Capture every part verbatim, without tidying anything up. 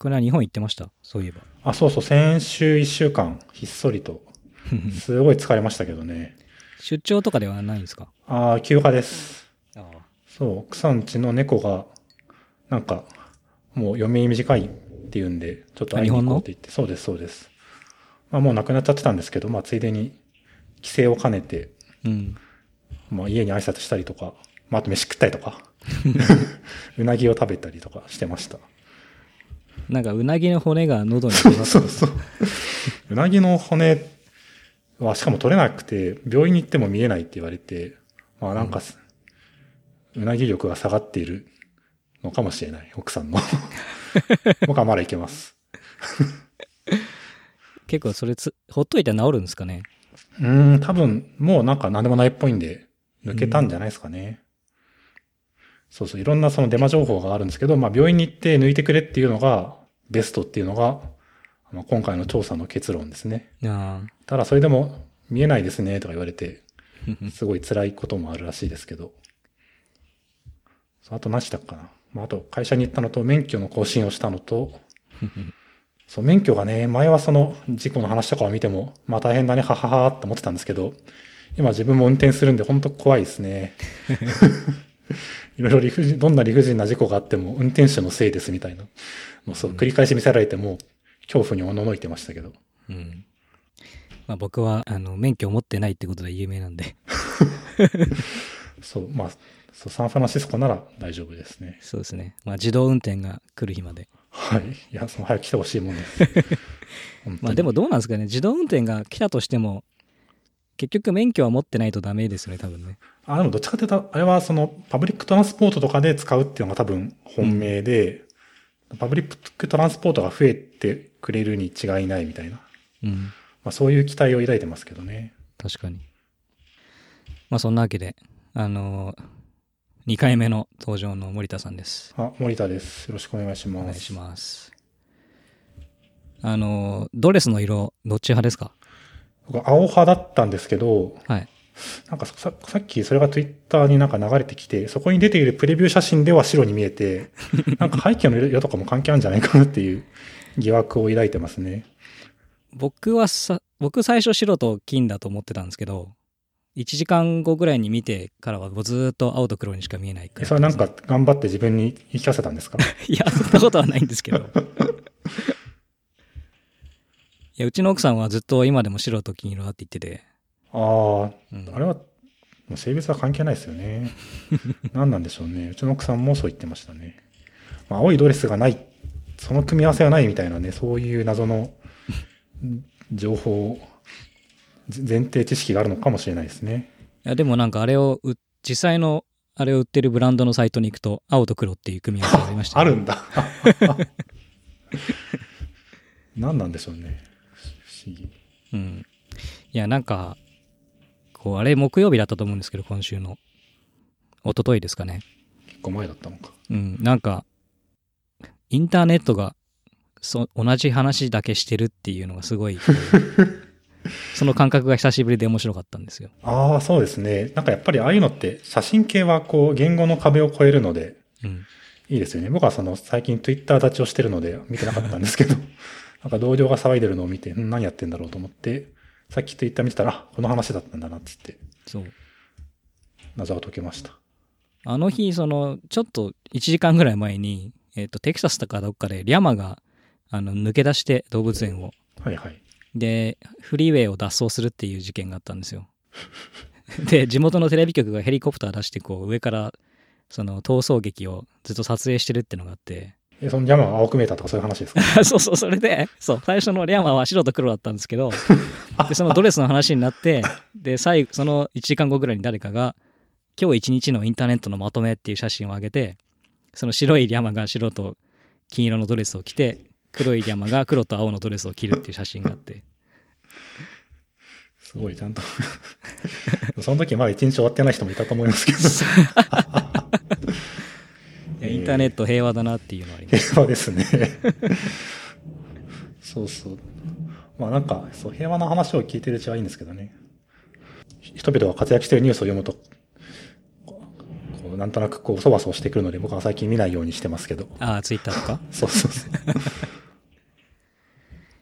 これは日本行ってましたそういえば。 あ、そうそう、先週いっしゅうかん、ひっそりと。すごい疲れましたけどね。 出張とかではないんですか？ ああ、休暇です。 ああ。 そう、奥さん家の猫が、なんか、もう余命短いっていうんで、ちょっと会いに行こうって言って、そうです、そうです。まあもう亡くなっちゃってたんですけど、まあついでに帰省を兼ねて、 うん。 まあ家に挨拶したりとか、まああと飯食ったりとか、うなぎを食べたりとかしてました。 なんかうなぎの骨が喉に刺さった。 そうそうそう。うなぎの骨はしかも取れなくて、病院に行っても見えないって言われて、まあなんか、うん、うなぎ力が下がっているのかもしれない、奥さんの。僕はまだいけます。 結構それつ、ほっといて治るんですかね？ うーん、多分もうなんか何でもないっぽいんで、抜けたんじゃないですかね。そうそう、いろんなそのデマ情報があるんですけど、まあ病院に行って抜いてくれっていうのがベストっていうのが、まあ、今回の調査の結論ですね。 ああ。 ただそれでも見えないですねとか言われて、すごい辛いこともあるらしいですけど。あと何したかな。まああと会社に行ったのと免許の更新をしたのと、そう、免許がね、前はその事故の話とかを見ても、まあ大変だね、はははって思ってたんですけど、今自分も運転するんで本当怖いですね。いろいろ理不尽、どんな理不尽な事故があっても運転手のせいですみたいな。もうそう、繰り返し見せられても、恐怖におののいてましたけど。 うん。まあ僕は、あの、免許を持ってないってことで有名なんで。 そう、まあ、そう、サンフランシスコなら大丈夫ですね。 そうですね。まあ自動運転が来る日まで。 はい。いや、その早く来てほしいもんです。 まあでもどうなんですかね。自動運転が来たとしても、結局免許は持ってないとダメですよね、多分ね。 あ、でもどっちかというと、あれはそのパブリックトランスポートとかで使うっていうのが多分本命で、うん、パブリックトランスポートが増えてくれるに違いないみたいな。 うん。 まあそういう期待を抱いてますけどね。 確かに。まあそんなわけで、あのー、にかいめの登場の森田さんです。 あ、森田です。よろしくお願いします。 お願いします。あのー、ドレスの色、どっち派ですか？ 僕は青派だったんですけど、 はい。 なんか さ, さっきそれがツイッターになんか流れてきて、そこに出ているプレビュー写真では白に見えて、なんか背景の色とかも関係あるんじゃないかなっていう疑惑を抱いてますね。 僕はさ、僕最初白と金だと思ってたんですけど、いちじかんごぐらいに見てからはずっと青と黒にしか見えないから、ね。 それなんか頑張って自分に言い聞かせたんですか？ いや、そんなことはないんですけど。いや、うちの奥さんはずっと今でも白と金色だって言ってて。 ああ、うん、あれは性別は関係ないですよね。何なんでしょうね。うちの奥さんもそう言ってましたね。まあ、青いドレスがない、その組み合わせはないみたいなね、そういう謎の情報、前提知識があるのかもしれないですね。 いや、でもなんかあれを、実際のあれを売ってるブランドのサイトに行くと、青と黒っていう組み合わせがありました、ね。 あるんだ。何なんでしょうね。不思議。 うん。いや、なんか、こう、あれ木曜日だったと思うんですけど、今週の。一昨日ですかね。 結構前だったのか。 うん、なんか、インターネットが、そ同じ話だけしてるっていうのがすごい、その感覚が久しぶりで面白かったんですよ。 ああ、そうですね。なんかやっぱりああいうのって写真系はこう言語の壁を越えるので、うん、いいですよね。僕はその最近 Twitter 立ちをしてるので見てなかったんですけど、なんか同僚が騒いでるのを見て、ん何やってんだろうと思って、さっき Twitter 見てたら、この話だったんだなっつって、そう。謎が解けました。 あの日、その、ちょっといちじかんぐらい前に、えっと、テキサスとかどっかでリャマが、あの、抜け出して動物園を。 はいはい。 で、フリーウェイを脱走するっていう事件があったんですよ。で、地元のテレビ局がヘリコプター出して、こう、上から、その、逃走劇をずっと撮影してるってのがあって、 え、そのリャマが青く見えたとかそういう話ですか？ そうそう、それで、そう、最初のリャマは白と黒だったんですけど、で、そのドレスの話になって、で、最後、そのいちじかんごぐらいに誰かが、今日一日のインターネットのまとめっていう写真を上げて、その白いリャマが白と金色のドレスを着て、黒いリャマが黒と青のドレスを着るっていう写真があって。 すごい、ちゃんと。その時まだ一日終わってない人もいたと思いますけど。 いやインターネット平和だなっていうのはあります。 平和ですね。そうそう。まあなんか、そう、平和な話を聞いてるうちはいいんですけどね。人々が活躍しているニュースを読むと、こうなんとなくこう、そわそわしてくるので僕は最近見ないようにしてますけど。 ああ、ツイッターとかそうそうそう。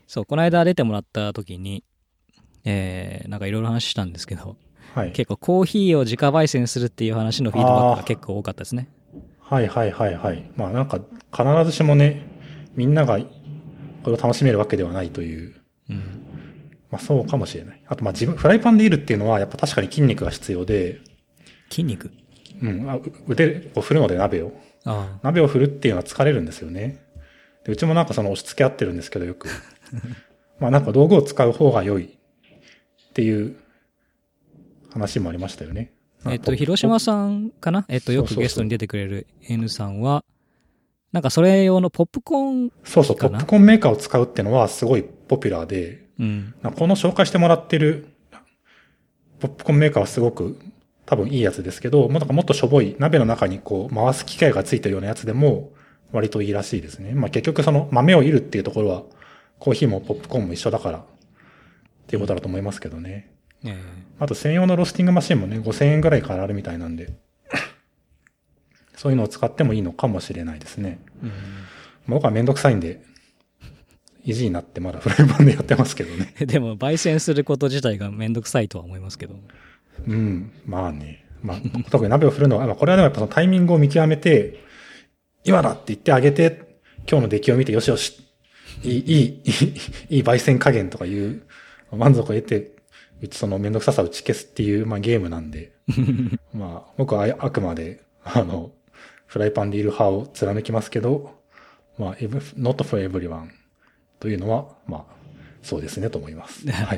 そう、この間出てもらった時に、えー、なんかいろいろ話したんですけど、 はい。 結構コーヒーを自家焙煎するっていう話のフィードバックが結構多かったですね。 はいはいはいはい。まあなんか必ずしもね、みんながこれを楽しめるわけではないという。 うん。 まあそうかもしれない。あとまあ自分、フライパンでいるっていうのはやっぱ確かに筋肉が必要で、 筋肉うん、あう腕を振るので鍋を。 ああ。 鍋を振るっていうのは疲れるんですよね。でうちもなんかその押し付け合ってるんですけどよく。まあなんか道具を使う方が良いっていう話もありましたよね。 えっと、広島さんかなえっと、よくゲストに出てくれる N さんは、なんかそれ用のポップコーンそうそう、ポップコーンメーカーを使うっていうのはすごいポピュラーで、 うん、 この紹介してもらってるポップコーンメーカーはすごく多分いいやつですけど、もうなんかもっとしょぼい鍋の中にこう回す機械がついてるようなやつでも割といいらしいですね。まあ結局その豆をいるっていうところはコーヒーもポップコーンも一緒だからっていうことだと思いますけどね。 えー、 あと専用のロースティングマシンもね、ごせんえんぐらいからあるみたいなんで、そういうのを使ってもいいのかもしれないですね。うん、僕はめんどくさいんで、意地になってまだフライパンでやってますけどね。 でも、焙煎すること自体がめんどくさいとは思いますけど。 うん、まあね。まあ、特に鍋を振るのは、まあ、これはでもやっぱそのタイミングを見極めて、今だって言ってあげて、今日の出来を見て、よしよし、いい、いい、いい、いい焙煎加減とかいう満足を得て、うちそのめんどくささを打ち消すっていう、まあゲームなんで、まあ僕はあくまで、あの、フライパンでいる派を貫きますけど、まあ、not for everyone というのは、まあ、そうですねと思います。はい。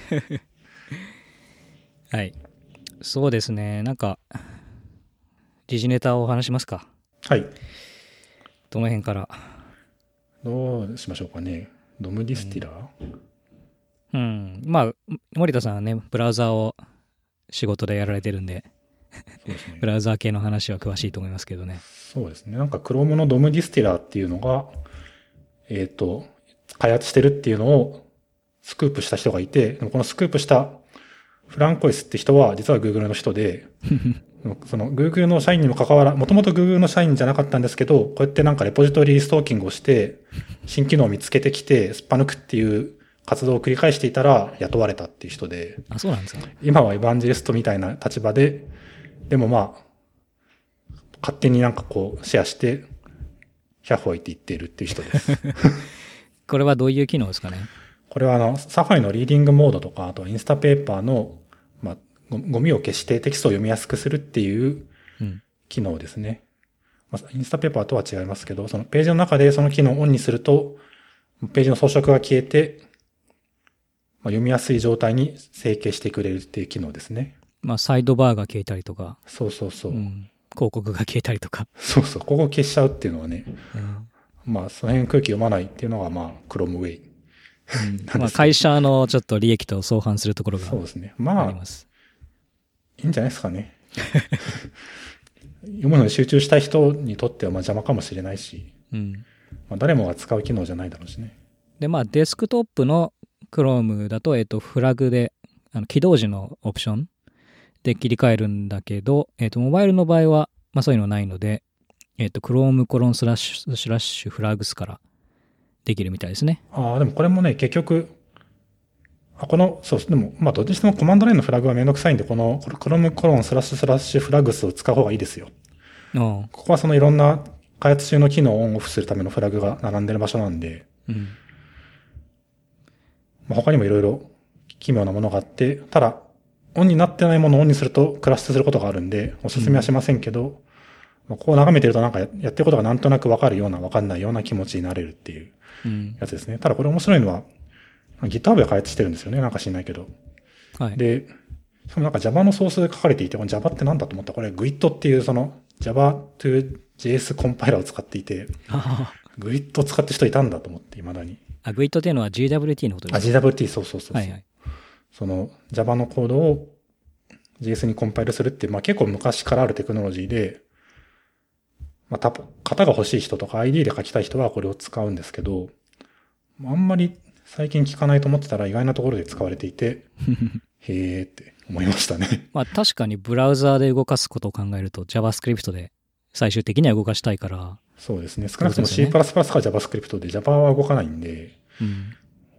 はい。そうですね。なんか、時事ネタを話しますか。 はい。 どの辺から。 どうしましょうかね。ドムディスティラー、 うん、うん。まあ、森田さんはね、ブラウザーを仕事でやられてるんで、そうですね、ブラウザー系の話は詳しいと思いますけどね。 そうですね。なんか Chrome のドムディスティラーっていうのが、えっと、開発してるっていうのをスクープした人がいて、でもこのスクープしたフランコイスって人は実は Google の人で、その Google の社員にも関わら、もともと Google の社員じゃなかったんですけど、こうやってなんかレポジトリストーキングをして、新機能を見つけてきて、すっぱ抜くっていう活動を繰り返していたら雇われたっていう人で。 あ、そうなんですか。 今はエヴァンジェリストみたいな立場で、でもまあ、勝手になんかこうシェアして、ひゃっほいって言っているっていう人です。 これはどういう機能ですかね。これはあの、サファリのリーディングモードとか、あとインスタペーパーの、まあ、ゴミを消してテキストを読みやすくするっていう機能ですね。うん、まあ、インスタペーパーとは違いますけど、そのページの中でその機能をオンにすると、ページの装飾が消えて、まあ、読みやすい状態に整形してくれるっていう機能ですね。 まあ、サイドバーが消えたりとか。 そうそうそう。うん、 広告が消えたりとか。 そうそう。ここ消しちゃうっていうのはね。うん、まあ、その辺空気読まないっていうのが、まあ、Chrome Way。 うん、まあ会社のちょっと利益と相反するところがあります。 そうですね。まあ、いいんじゃないですかね。読むのに集中したい人にとってはまあ邪魔かもしれないし、うんまあ、誰もが使う機能じゃないだろうしね。 で、まあデスクトップの Chrome だと、えっと、フラグで、あの起動時のオプションで切り替えるんだけど、えっと、モバイルの場合は、まあそういうのはないので、えっと、Chrome コロンスラッシュスラッシュフラグスからできるみたいですね。 ああ、でもこれもね、結局、あ、この、そう、でも、まあ、どっちにしてもコマンドラインのフラグはめんどくさいんで、この、クロムコロンスラッシュスラッシュフラグスを使う方がいいですよ。ここはそのいろんな開発中の機能をオンオフするためのフラグが並んでる場所なんで、うん、まあ、他にもいろいろ奇妙なものがあって、ただ、オンになってないものをオンにするとクラッシュすることがあるんで、おすすめはしませんけど、うんまあ、ここを眺めてるとなんかやってることがなんとなくわかるようなわかんないような気持ちになれるっていうやつですね。うん、ただこれ面白いのは、GitHub で開発してるんですよね。なんか知んないけど。 はい。 で、しかもなんか Java のソースで書かれていて、この Java ってなんだと思ったら、これ グイット っていうその Java to ジェイエス コンパイラーを使っていて、グイット を使ってる人いたんだと思って、未だに。 あ、グイット っていうのは ジーダブリューティー のことですか？ あ、ジーダブリューティー、そうそうそうそう。 はいはい。 その Java のコードを ジェイエス にコンパイルするって、まあ結構昔からあるテクノロジーで、まあ、た、型が欲しい人とか アイディー で書きたい人はこれを使うんですけど、あんまり最近聞かないと思ってたら意外なところで使われていて、へーって思いましたね。 まあ確かにブラウザーで動かすことを考えると JavaScript で最終的には動かしたいから。 そうですね。少なくとも C++ か JavaScript で Java は動かないんで、うん、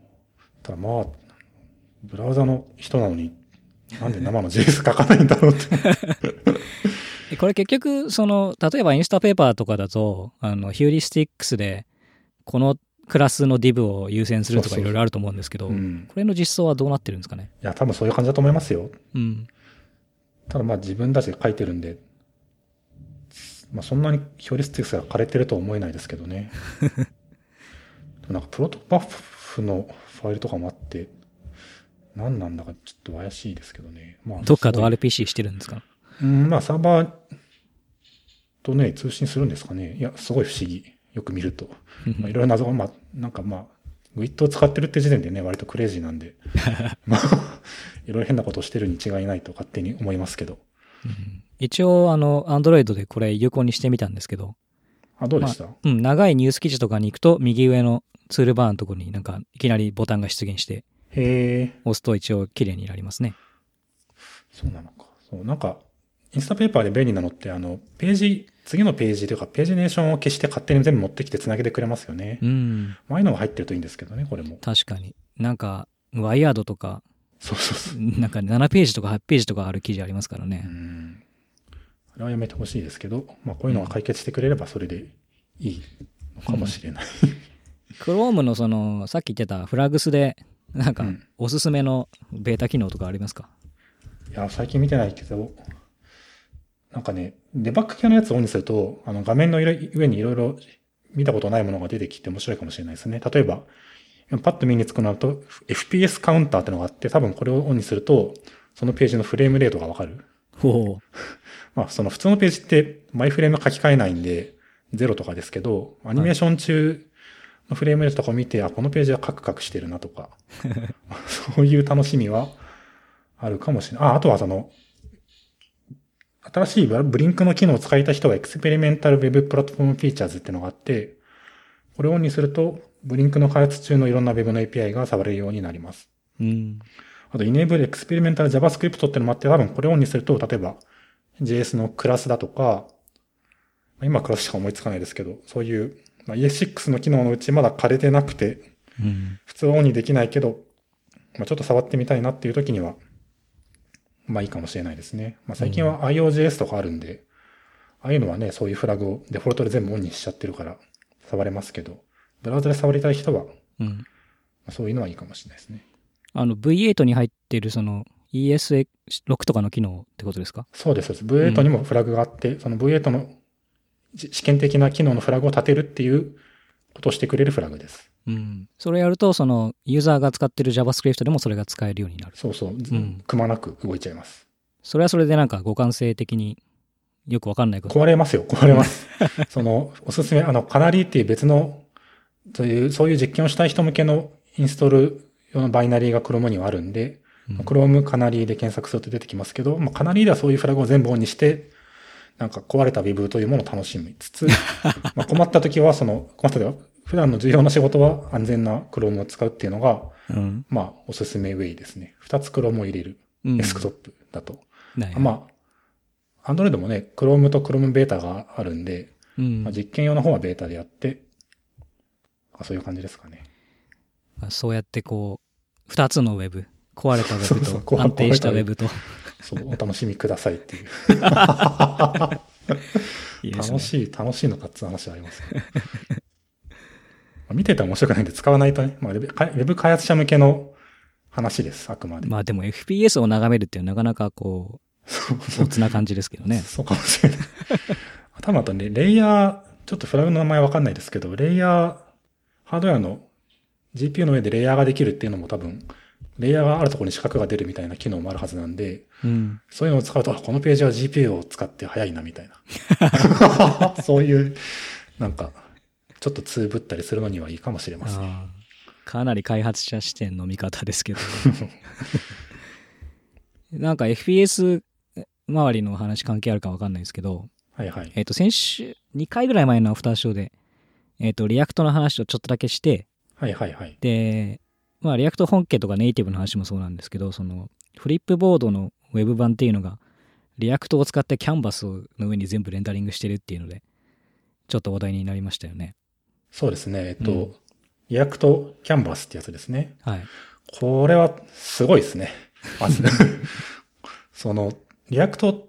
ただまあ、ブラウザの人なのに、なんで生の ジェイエス 書かないんだろうって。 これ結局、その、例えばインスタペーパーとかだと、あの、ヒューリスティックスで、このクラスの div を優先するとかいろいろあると思うんですけど、 そうそう、うん、 これの実装はどうなってるんですかね。 いや、多分そういう感じだと思いますよ。 うん。 ただまあ自分たちで書いてるんで、まあそんなにヒューリスティックスが枯れてるとは思えないですけどね。なんかプロトバッフのファイルとかもあって、何なんだかちょっと怪しいですけどね。まあ、 どっかと アールピーシー してるんですか？ うん、まあサーバーとね、通信するんですかね。いや、すごい不思議。よく見ると。まあ、いろいろ謎が、まあ、なんかまあ、グイットを使ってるって時点でね、割とクレイジーなんで、まあ、いろいろ変なことをしてるに違いないと勝手に思いますけど。 うん、一応、あの、Android でこれ有効にしてみたんですけど。 あ、どうでした？まあ、 うん、長いニュース記事とかに行くと、右上のツールバーのところになんか、いきなりボタンが出現して、 へー。 押すと一応綺麗になりますね。 そうなのか。そう、なんか、インスタペーパーで便利なのって、あの、ページ、次のページというか、ページネーションを消して勝手に全部持ってきて繋げてくれますよね。 うん。 ああいうのが入ってるといいんですけどね、これも。 確かに。なんか、ワイヤードとか、 そうそうそう。 なんかななページとかはちページとかある記事ありますからね。 うん。あれはやめてほしいですけど、まあこういうのが解決してくれればそれでいいのかもしれない。うん、 Chrome のその、さっき言ってたフラグスで、なんか、おすすめのベータ機能とかありますか？ うん、いや、最近見てないけど、なんかね、デバッグ系のやつをオンにすると、あの画面の上にいろいろ見たことないものが出てきて面白いかもしれないですね。例えば、パッと目につくのだと エフピーエス カウンターってのがあって、多分これをオンにすると、そのページのフレームレートがわかる。 ほう。 まあ、その普通のページってマイフレーム書き換えないんで、ゼロとかですけど、アニメーション中のフレームレートとかを見て、あ、このページはカクカクしてるなとか、そういう楽しみはあるかもしれない。あ、あとはその、新しいブリンクの機能を使いたい人はエクスペリメンタルウェブプラットフォームフィーチャーズっていうのがあって、これをオンにすると、ブリンクの開発中のいろんな Web の エーピーアイ が触れるようになります。 うん。 あと、Enable Experimental JavaScript っていうのもあって、多分これをオンにすると、例えば ジェイエス のクラスだとか、今クラスしか思いつかないですけど、そういう、まあ、イーエスシックス の機能のうちまだ枯れてなくて、 うん、 普通はオンにできないけど、まあ、ちょっと触ってみたいなっていう時には、まあいいかもしれないですね。まあ最近は アイオージェイエス とかあるんで、ああいうのはね、そういうフラグをデフォルトで全部オンにしちゃってるから触れますけど、ブラウザで触りたい人は、うん、そういうのはいいかもしれないですね。 あの ブイエイト に入ってるその イーエスろく とかの機能ってことですか？ そうです。ブイエイト にもフラグがあって、うん、その ブイエイト の試験的な機能のフラグを立てるっていうことをしてくれるフラグです。 うん。それやると、そのユーザーが使ってる JavaScript でもそれが使えるようになる。 そうそう。うん、くまなく動いちゃいます。 それはそれでなんか互換性的によくわかんないこと。 壊れますよ、壊れます。その、おすすめ、あの、カナリーっていう別の、そういう、そういう実験をしたい人向けのインストール用のバイナリーが Chrome にはあるんで、うん、Chrome カナリーで検索すると出てきますけど、まあ、カナリーではそういうフラグを全部オンにして、なんか壊れた Web というものを楽しみつつ、まあ困った時は、その、困った時は、普段の重要な仕事は安全な Chrome を使うっていうのが、うん、まあ、おすすめウェイですね。二つ Chrome を入れる。うん、デスクトップだと。まあ、Android もね、Chrome と Chrome ベータがあるんで、うんまあ、実験用の方はベータでやって、そういう感じですかね。 そうやってこう、二つのウェブ、壊れたウェブとそうそう安定したウェブと。 そう、お楽しみくださいっていう。いいですね、楽しい、楽しいのかって話はありますね。見てて面白くないんで使わないとね、まあ、ウェブ開発者向けの話です、あくまで。 まあでも エフピーエス を眺めるっていうのはなかなかこう、おつな感じですけどね。 そうかもしれない。多分あとね、レイヤー、ちょっとフラグの名前わかんないですけど、レイヤー、ハードウェアの ジーピーユー の上でレイヤーができるっていうのも多分、レイヤーがあるところに四角が出るみたいな機能もあるはずなんで、うん、そういうのを使うと、このページは ジーピーユー を使って早いなみたいな。そういう、なんか、ちょっとつぶったりするのにはいいかもしれません。 あかなり開発者視点の見方ですけど。なんか エフピーエス 周りの話関係あるか分かんないですけど、 はいはい。 えっと、先週、にかいぐらい前のアフターショーで、えっと、リアクトの話をちょっとだけして、 はいはいはい。 で、まあ、リアクト本家とかネイティブの話もそうなんですけど、その、フリップボードのウェブ版っていうのが、リアクトを使ってキャンバスの上に全部レンダリングしてるっていうので、ちょっと話題になりましたよね。 そうですね。えっと、うん、リアクトキャンバスってやつですね。 はい。 これはすごいですね。まず。その、リアクトって、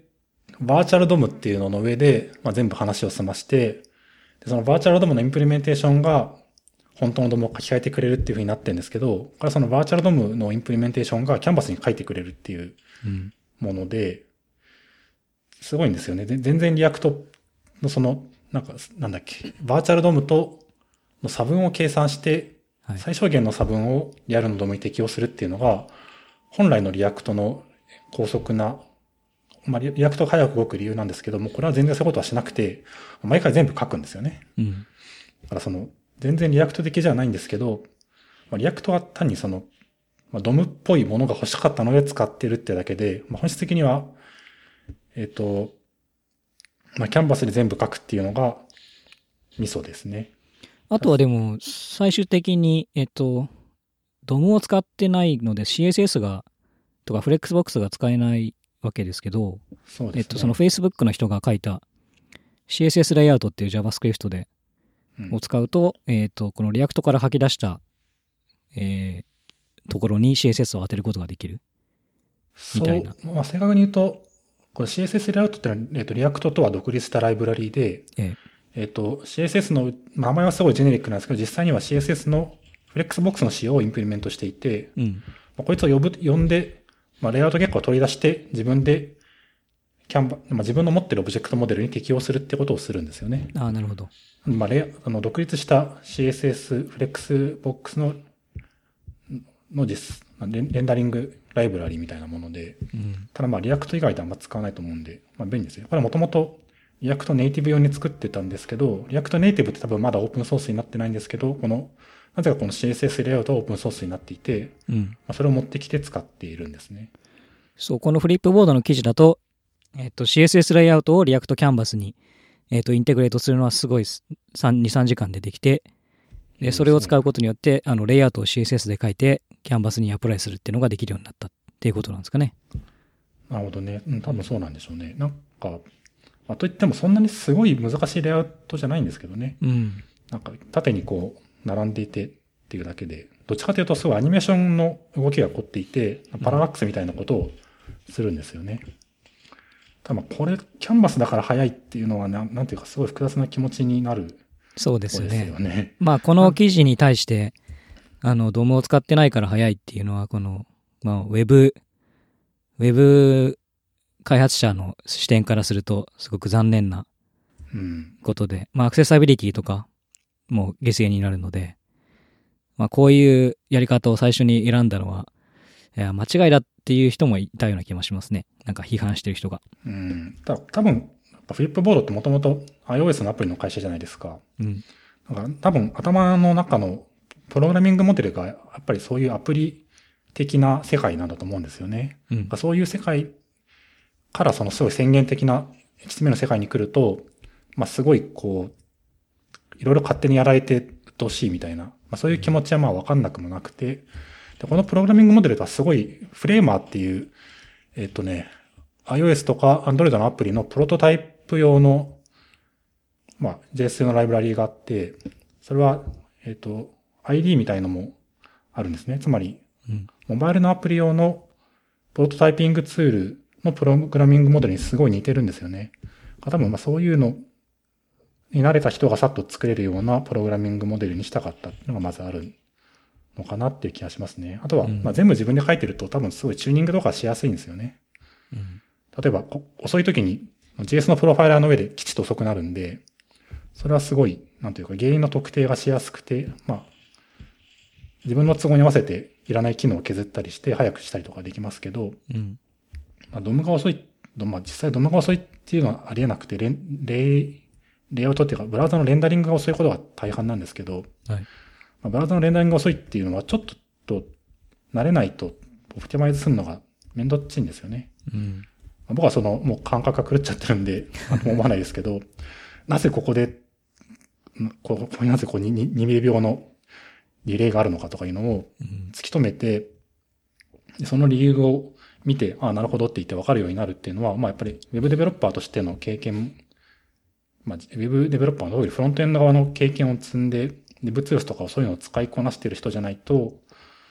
バーチャルドームっていうのの上で、まあ、全部話を済まして、でそのバーチャルドームのインプリメンテーションが、本当のドームを書き換えてくれるっていう風になってるんですけど、これはそのバーチャルドームのインプリメンテーションがキャンバスに書いてくれるっていうもので、うん、すごいんですよね。全然リアクトのその、なんか、なんだっけ、バーチャルドームとの差分を計算して、最小限の差分をリアルのドームに適用するっていうのが、本来のリアクトの高速な、まあ、リアクトが早く動く理由なんですけども、これは全然そういうことはしなくて、毎回全部書くんですよね。うん、だからその、全然リアクト的じゃないんですけど、まあ、リアクトは単にその、まあ、ドムっぽいものが欲しかったので使ってるってだけで、まあ、本質的には、えっと、まあ、キャンバスで全部書くっていうのがミソですね。 あとはでも、最終的に、えっと、ドムを使ってないので シーエスエス が、とか Flexbox が使えないわけですけど、 そうですね。 えっと、その Facebook の人が書いた シーエスエス レイアウトっていう JavaScript で、を使うと、うん、えっと、このリアクトから吐き出した、えー、ところに シーエスエス を当てることができる。みたいな。 そう、まあ、正確に言うと、これ シーエスエス レイアウトってのは、えっと、リアクトとは独立したライブラリで、えええっと、シーエスエス の、名前はすごいジェネリックなんですけど、実際には シーエスエス の Flexbox の仕様をインプリメントしていて、うん、まあ、こいつを呼ぶ、呼んで、まあ、レイアウト結果を取り出して、自分で、キャンバ、まあ、自分の持ってるオブジェクトモデルに適用するってことをするんですよね。 ああ、なるほど。 まあ、レあの独立した シーエスエス、Flexbox の、の実、レンダリングライブラリみたいなもので、うん、ただまあ、リアクト以外であんま使わないと思うんで、まあ、便利ですよ。これはもともと、リアクトネイティブ用に作ってたんですけど、リアクトネイティブって多分まだオープンソースになってないんですけど、この、なぜかこの シーエスエス レイアウトはオープンソースになっていて、うん、まあ、それを持ってきて使っているんですね。 そう、このフリップボードの記事だと、えっと、シーエスエス レイアウトをリアクトキャンバスに、えっと、インテグレートするのはすごいに、さんじかんでできて、で、それを使うことによって、あの、レイアウトを シーエスエス で書いて、キャンバスにアプライするっていうのができるようになったっていうことなんですかね。 なるほどね。うん、多分そうなんでしょうね。なんか、まあ、といってもそんなにすごい難しいレイアウトじゃないんですけどね。うん。なんか、縦にこう、並んでいてっていうだけで、どっちかというとすごいアニメーションの動きが凝っていて、パララックスみたいなことをするんですよね。うん、ただこれ、キャンバスだから早いっていうのはな、なんていうかすごい複雑な気持ちになる。 そうですよね。ですよね。まあ、この記事に対して、あの、ドームを使ってないから早いっていうのは、この、まあ、ウェブ、ウェブ開発者の視点からすると、すごく残念なことで、うん、まあ、アクセサビリティとかも下世になるので、まあ、こういうやり方を最初に選んだのは、いや、間違いだっていう人もいたような気もしますね。なんか批判してる人が。 うん。た多分、フリップボードってもともと iOS のアプリの会社じゃないですか。うん。だから多分頭の中のプログラミングモデルがやっぱりそういうアプリ的な世界なんだと思うんですよね。うん。そういう世界からそのすごい宣言的な エイチティーエムエル の世界に来ると、まあすごいこう、いろいろ勝手にやられてうっとうしいみたいな、まあそういう気持ちはまあわかんなくもなくて、でこのプログラミングモデルとはすごいフレーマーっていう、えっとね、iOS とか Android のアプリのプロトタイプ用の、まあ ジェイエス 用のライブラリーがあって、それは、えっと、アイディー みたいのもあるんですね。つまり、うん、モバイルのアプリ用のプロトタイピングツールのプログラミングモデルにすごい似てるんですよね。多分まあそういうのに慣れた人がさっと作れるようなプログラミングモデルにしたかったっていうのがまずあるのかなっていう気がしますね。あとは、うん、まあ全部自分で書いてると多分すごいチューニングとかしやすいんですよね。うん、例えば遅い時に ジェイエス のプロファイラーの上できちっと遅くなるんで、それはすごい、なんていうか原因の特定がしやすくて、まあ自分の都合に合わせていらない機能を削ったりして早くしたりとかできますけど、うんまあ、ドムが遅い、まあ、実際ドムが遅いっていうのはありえなくて、レレイ、レイアウトっていうか、ブラウザのレンダリングが遅いことが大半なんですけど、はいまあ、ブラウザのレンダリングが遅いっていうのはちょっと慣れないとオプティマイズするのがめんどっちいんですよね。うんまあ、僕はそのもう感覚が狂っちゃってるんで、思わないですけど、なぜここで、こここになぜこう に, にミリ秒のリレーがあるのかとかいうのを突き止めて、うん、その理由を見て、ああ、なるほどって言って分かるようになるっていうのは、まあやっぱり Web デベロッパーとしての経験、まあ Web デベロッパーの特にフロントエンド側の経験を積んで、Dev ツールスとかそういうのを使いこなしている人じゃないと、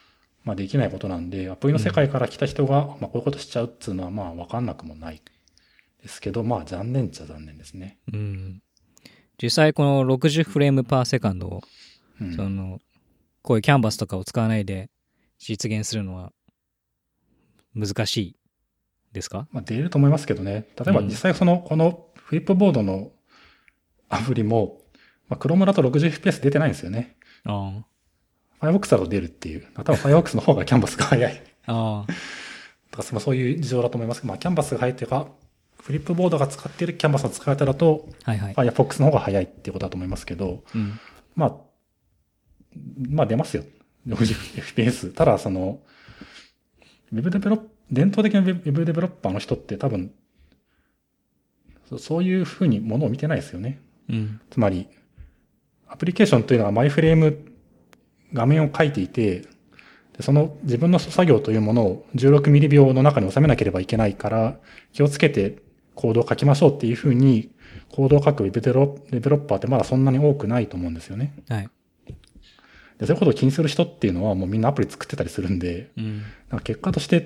まあできないことなんで、アプリの世界から来た人が、まあこういうことしちゃうっていうのはまあわかんなくもないですけど、まあ残念っちゃ残念ですね。 うん。実際このろくじゅうフレームパーセカンドを、 うん、 その、こういうキャンバスとかを使わないで実現するのは難しいですか？ まあ出ると思いますけどね。例えば実際その、このフリップボードのアプリも、まあ Chrome だと ろくじゅうエフピーエス 出てないんですよね。 ああ。Firefox だと出るっていう。多分 Firefox の方がキャンバスが早い。 あ。ああ。 だからそういう事情だと思いますけど、まあキャンバスが早いっていうか、フリップボードが使っているキャンバスの使い方だと、 はいはい。 Firefox の方が早いっていうことだと思いますけど、 うん。 まあ、まあ出ますよ。ろくじゅうエフピーエス。ただ、その、ウェブデベロップ、伝統的なウェブデベロッパーの人って多分、そういうふうにものを見てないですよね。 うん。 つまり、アプリケーションというのはマイフレーム、画面を書いていて、その自分の作業というものをじゅうろくミリびょうの中に収めなければいけないから、気をつけてコードを書きましょうっていうふうに、コードを書くウェブデベロッパーってまだそんなに多くないと思うんですよね。 はい。 で、そういうことを気にする人っていうのはもうみんなアプリ作ってたりするんで、 うん、 なんか結果として、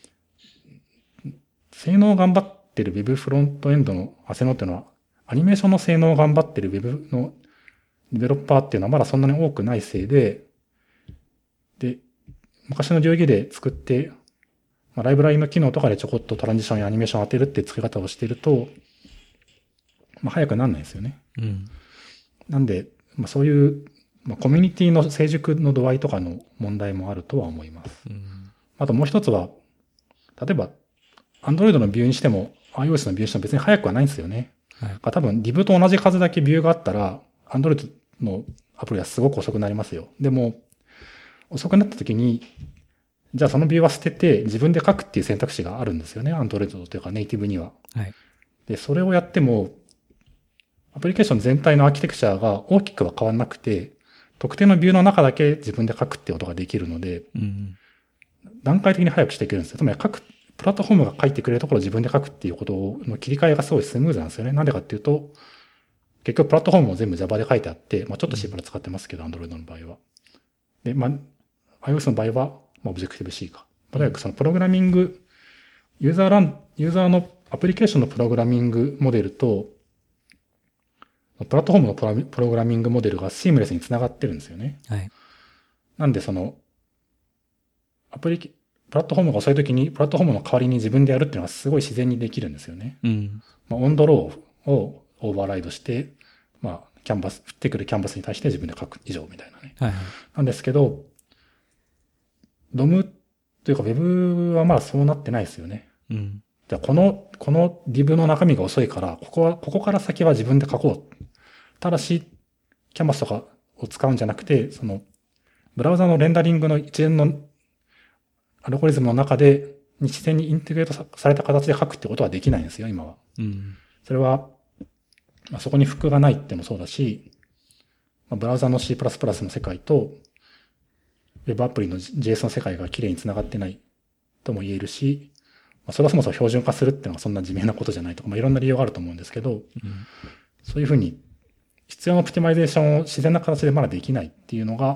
性能頑張ってる Web フロントエンドの性能っていうのは、アニメーションの性能を頑張ってる Web のデベロッパーっていうのはまだそんなに多くないせいで、で、昔の流儀で作って、まあ、ライブラリの機能とかでちょこっとトランジションやアニメーションを当てるって作り方をしていると、まあ、早くならないですよね。 うん、 なんで、まあ、そういう、まあ、コミュニティの成熟の度合いとかの問題もあるとは思います。 うん、 あともう一つは、例えば、Android のビューにしても、iOS のビューにしても別に早くはないんですよね。 はい、 多分、Div と同じ数だけビューがあったら、Android のアプリはすごく遅くなりますよ。でも、遅くなった時に、じゃあそのビューは捨てて自分で書くっていう選択肢があるんですよね。Android というかネイティブには。 はい。 で、それをやっても、アプリケーション全体のアーキテクチャが大きくは変わらなくて、特定のビューの中だけ自分で書くってことができるので、 うん、 段階的に早くしていけるんですよ。つまり書く、プラットフォームが書いてくれるところを自分で書くっていうことの切り替えがすごいスムーズなんですよね。なんでかっていうと、結局プラットフォームも全部 Java で書いてあって、まあちょっと C プラ使ってますけど、Android の場合は。で、まあ、iOS の場合は、まあ Objective-C か。とにかくそのプログラミング、ユーザーラン、ユーザーのアプリケーションのプログラミングモデルと、プラットフォームのプログラミングモデルがシームレスにつながってるんですよね。 はい。 なんでその、アプリ、プラットフォームが遅いときに、プラットフォームの代わりに自分でやるっていうのがすごい自然にできるんですよね。 うん。 まあ、オンドローをオーバーライドして、まあ、キャンバス、降ってくるキャンバスに対して自分で書く以上みたいなね。 はいはい。 なんですけど、ドムというか Web はまだそうなってないですよね。 うん。 じゃあこの、この Div の中身が遅いから、ここは、ここから先は自分で書こう。ただし、キャンバスとかを使うんじゃなくて、その、ブラウザのレンダリングの一連のアルゴリズムの中で、自然にインテグレートされた形で書くってことはできないんですよ、今は。 うん。 それは、まあ、そこにフックがないってもそうだし、まあ、ブラウザの C++ の世界と、Web アプリの ジェイエス の世界がきれいに繋がってないとも言えるし、まあ、それはそもそも標準化するっていうのはそんな地味なことじゃないとか、まあ、いろんな理由があると思うんですけど、 うん、 そういうふうに必要なオプティマイゼーションを自然な形でまだできないっていうのが、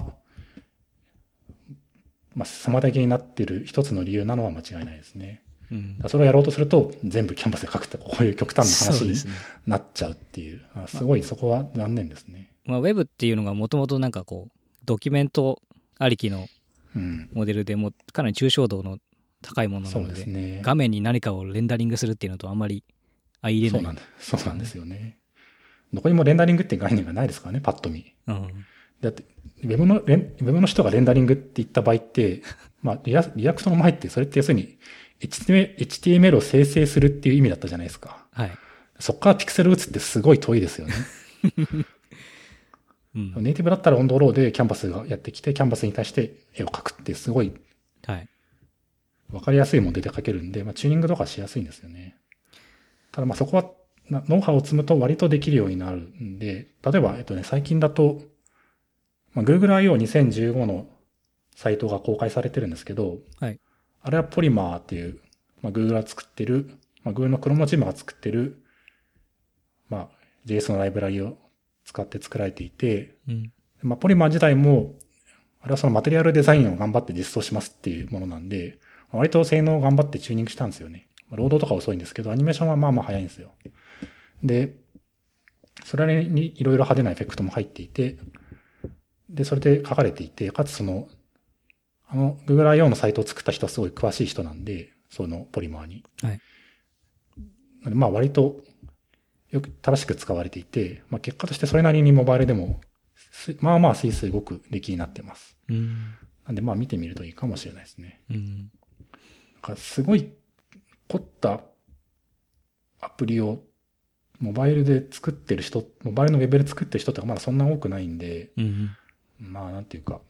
まあ、妨げになっている一つの理由なのは間違いないですね。 うん、 それをやろうとすると、全部キャンバスで書くってこういう極端な話にそうですね。 なっちゃうっていう、すごいそこは残念ですね。 まあ、Web っていうのがもともとなんかこう、ドキュメントありきのモデルでもうかなり抽象度の高いものなので、 そうですね、 画面に何かをレンダリングするっていうのとあんまり相入れない。 そうなんです。そうなんですよね。どこにもレンダリングって概念がないですからね、パッと見。 うん、 だって、ウェブの、ウェブの人がレンダリングって言った場合って、まあリア、リアクトの前って、それって要するに エイチティーエムエル を生成するっていう意味だったじゃないですか。 はい。 そこからピクセル打つってすごい遠いですよね。うん、ネイティブだったらオンドローでキャンバスがやってきて、キャンバスに対して絵を描くってすごい、 はい。 わかりやすいモデルで描けるんで、まあ、チューニングとかしやすいんですよね。ただまあそこは、ノウハウを積むと割とできるようになるんで、例えば、えっとね、最近だと、まあ、Google アイオーにせんじゅうご のサイトが公開されてるんですけど、 はい。 あれはポリマーっていう、まあ、Google が作ってる、まあ、Google の Chrome チームが作ってる、まあ、ジェイエス のライブラリを使って作られていて、 うん、 まあ、ポリマー自体もあれはそのマテリアルデザインを頑張って実装しますっていうものなんで、割と性能を頑張ってチューニングしたんですよね。ロードとか遅いんですけど、アニメーションはまあまあ早いんですよ。で、それにいろいろ派手なエフェクトも入っていて、で、それで書かれていて、かつその、あの、Google アイオー のサイトを作った人はすごい詳しい人なんで、そのポリマーに。 はい。 まあ割とよく正しく使われていて、まあ結果としてそれなりにモバイルでも、まあまあスイスイ動く出来になってます。 うん。 なんでまあ見てみるといいかもしれないですね。 うん。なんかすごい凝ったアプリをモバイルで作ってる人、モバイルのウェブで作ってる人ってまだそんな多くないんで、 うん。 まあなんていうか、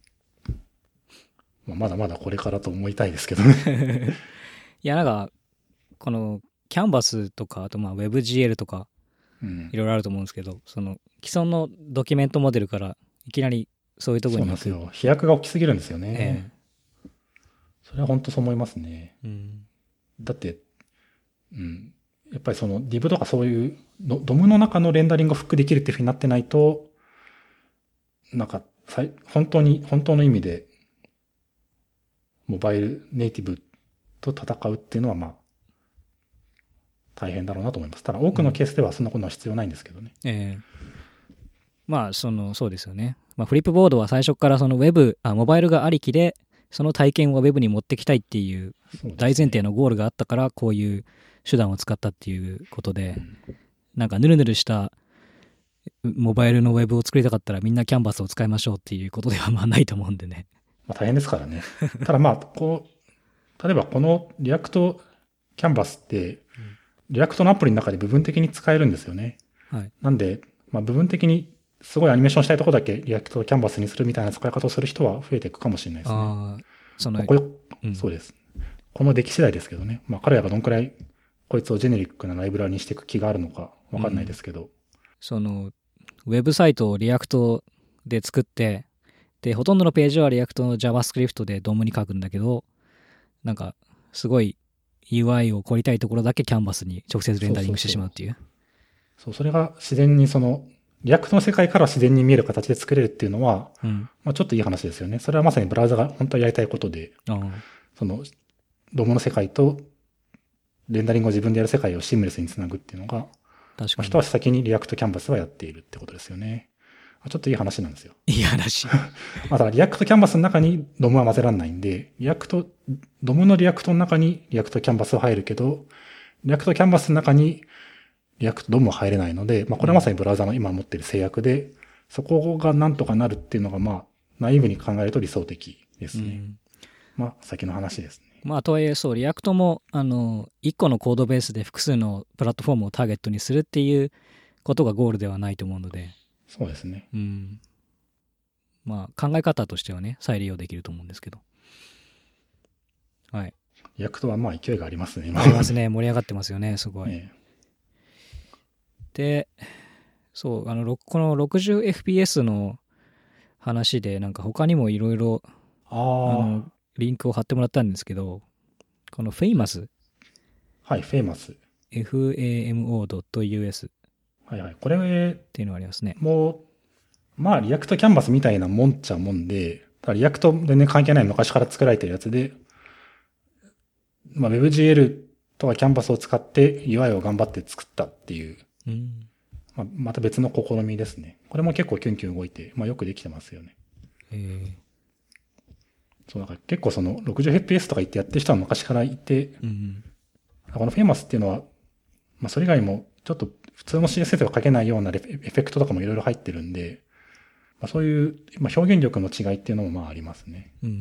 まあ、まだまだこれからと思いたいですけどね。 いや、なんか、この、キャンバスとか、あとまあ WebGL とか、いろいろあると思うんですけど、うん、その、既存のドキュメントモデルから、いきなりそういうところに行く。 そうなんですよ。飛躍が大きすぎるんですよね。 ええ、 それは本当そう思いますね。 うん、 だって、うん。やっぱりその Div とかそういうドムの中のレンダリングをフックできるっていう風になってないと、なんか、本当に、本当の意味で、モバイルネイティブと戦うっていうのはまあ、大変だろうなと思います。ただ多くのケースではそんなことは必要ないんですけどね。 うん、ええ、まあ、その、そうですよね。まあ、フリップボードは最初からそのウェブ、あ、モバイルがありきで、その体験をウェブに持ってきたいっていう大前提のゴールがあったから、こういう手段を使ったっていうことで、うん、なんかヌルヌルしたモバイルのウェブを作りたかったらみんなキャンバスを使いましょうっていうことではまあないと思うんでね。 まあ大変ですからね。ただまあ、こう、例えばこのリアクトキャンバスって、リアクトのアプリの中で部分的に使えるんですよね。 はい。 なんで、まあ部分的にすごいアニメーションしたいところだけリアクトキャンバスにするみたいな使い方をする人は増えていくかもしれないですね。ああ、その、ここ、うん、そうです。この出来次第ですけどね。まあ彼らがどんくらいこいつをジェネリックなライブラリにしていく気があるのかわかんないですけど。うん、 その、ウェブサイトをリアクトで作って、で、ほとんどのページはリアクトの JavaScript でドームに書くんだけど、なんか、すごい ユーアイ を凝りたいところだけキャンバスに直接レンダリングしてしまうっていう。 そうそうそう。そう、それが自然にその、リアクトの世界から自然に見える形で作れるっていうのは、うん、まあちょっといい話ですよね。それはまさにブラウザが本当はやりたいことで、その、ドームの世界とレンダリングを自分でやる世界をシームレスにつなぐっていうのが、確かに。一足先にリアクトキャンバスはやっているってことですよね。ちょっといい話なんですよ。 いい話。 まあだからリアクトキャンバスの中にドムは混ぜられないんで、リアクト、ドムのリアクトの中にリアクトキャンバスは入るけど、リアクトキャンバスの中にリアクトドムは入れないので、まあこれはまさにブラウザの今持っている制約で、そこがなんとかなるっていうのがまあ、ナイーブに考えると理想的ですね。うん、まあ先の話ですね。 まあとはいえそう、リアクトも、あの、一個のコードベースで複数のプラットフォームをターゲットにするっていうことがゴールではないと思うので。 そうですね。 うん。まあ考え方としてはね、再利用できると思うんですけど。はい。 リアクトはまあ勢いがありますね。 ありますね。盛り上がってますよね、すごい。ええ、で、そう、あの、この ろくじゅうエフピーエス の話で、なんか他にもいろいろ、あの、リンクを貼ってもらったんですけど、この Famous。 はい、Famous。 エフエーエムオードットユーエス。 はいはい。これ、 っていうのがありますね。 もう、まあ、リアクトキャンバスみたいなもんっちゃもんで、ただリアクト全然関係ない昔から作られてるやつで、まあ、WebGL とかキャンバスを使って ユーアイ を頑張って作ったっていう、うんまあ、また別の試みですね。これも結構キュンキュン動いて、まあ、よくできてますよね。へー。そう、だから結構その ろくじゅうエフピーエス とか言ってやってる人は昔からいて、うん、この Famous っていうのは、まあ、それ以外もちょっと普通の シーエスエス が書けないようなエフェクトとかもいろいろ入ってるんで、まあ、そういう、まあ、表現力の違いっていうのもまあありますね。うんうん、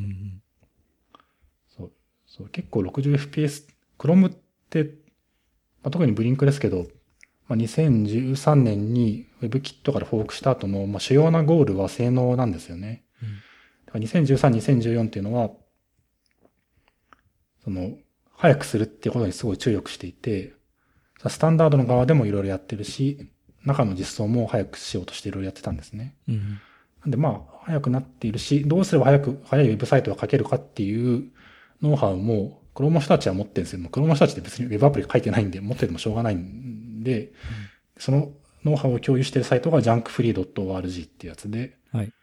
そうそう、結構 ろくじゅうエフピーエス、Chrome って、まあ、特にブリンクですけど、まあ、にせんじゅうさんねんに WebKit からフォークした後の、まあ、主要なゴールは性能なんですよね。うん、だからにせんじゅうさん、にせんじゅうよんっていうのは、その、早くするっていうことにすごい注力していて、スタンダードの側でもいろいろやってるし、中の実装も早くしようとしていろいろやってたんですね。うん、なんでまあ、早くなっているし、どうすれば早く、早いウェブサイトが書けるかっていうノウハウも、Chromeの人たちは持ってるんですよ。Chromeの人たちって別にウェブアプリ書いてないんで、持っててもしょうがないんで、うん、そのノウハウを共有しているサイトが ジャンクフリードットオーアールジー っていうやつで、はい、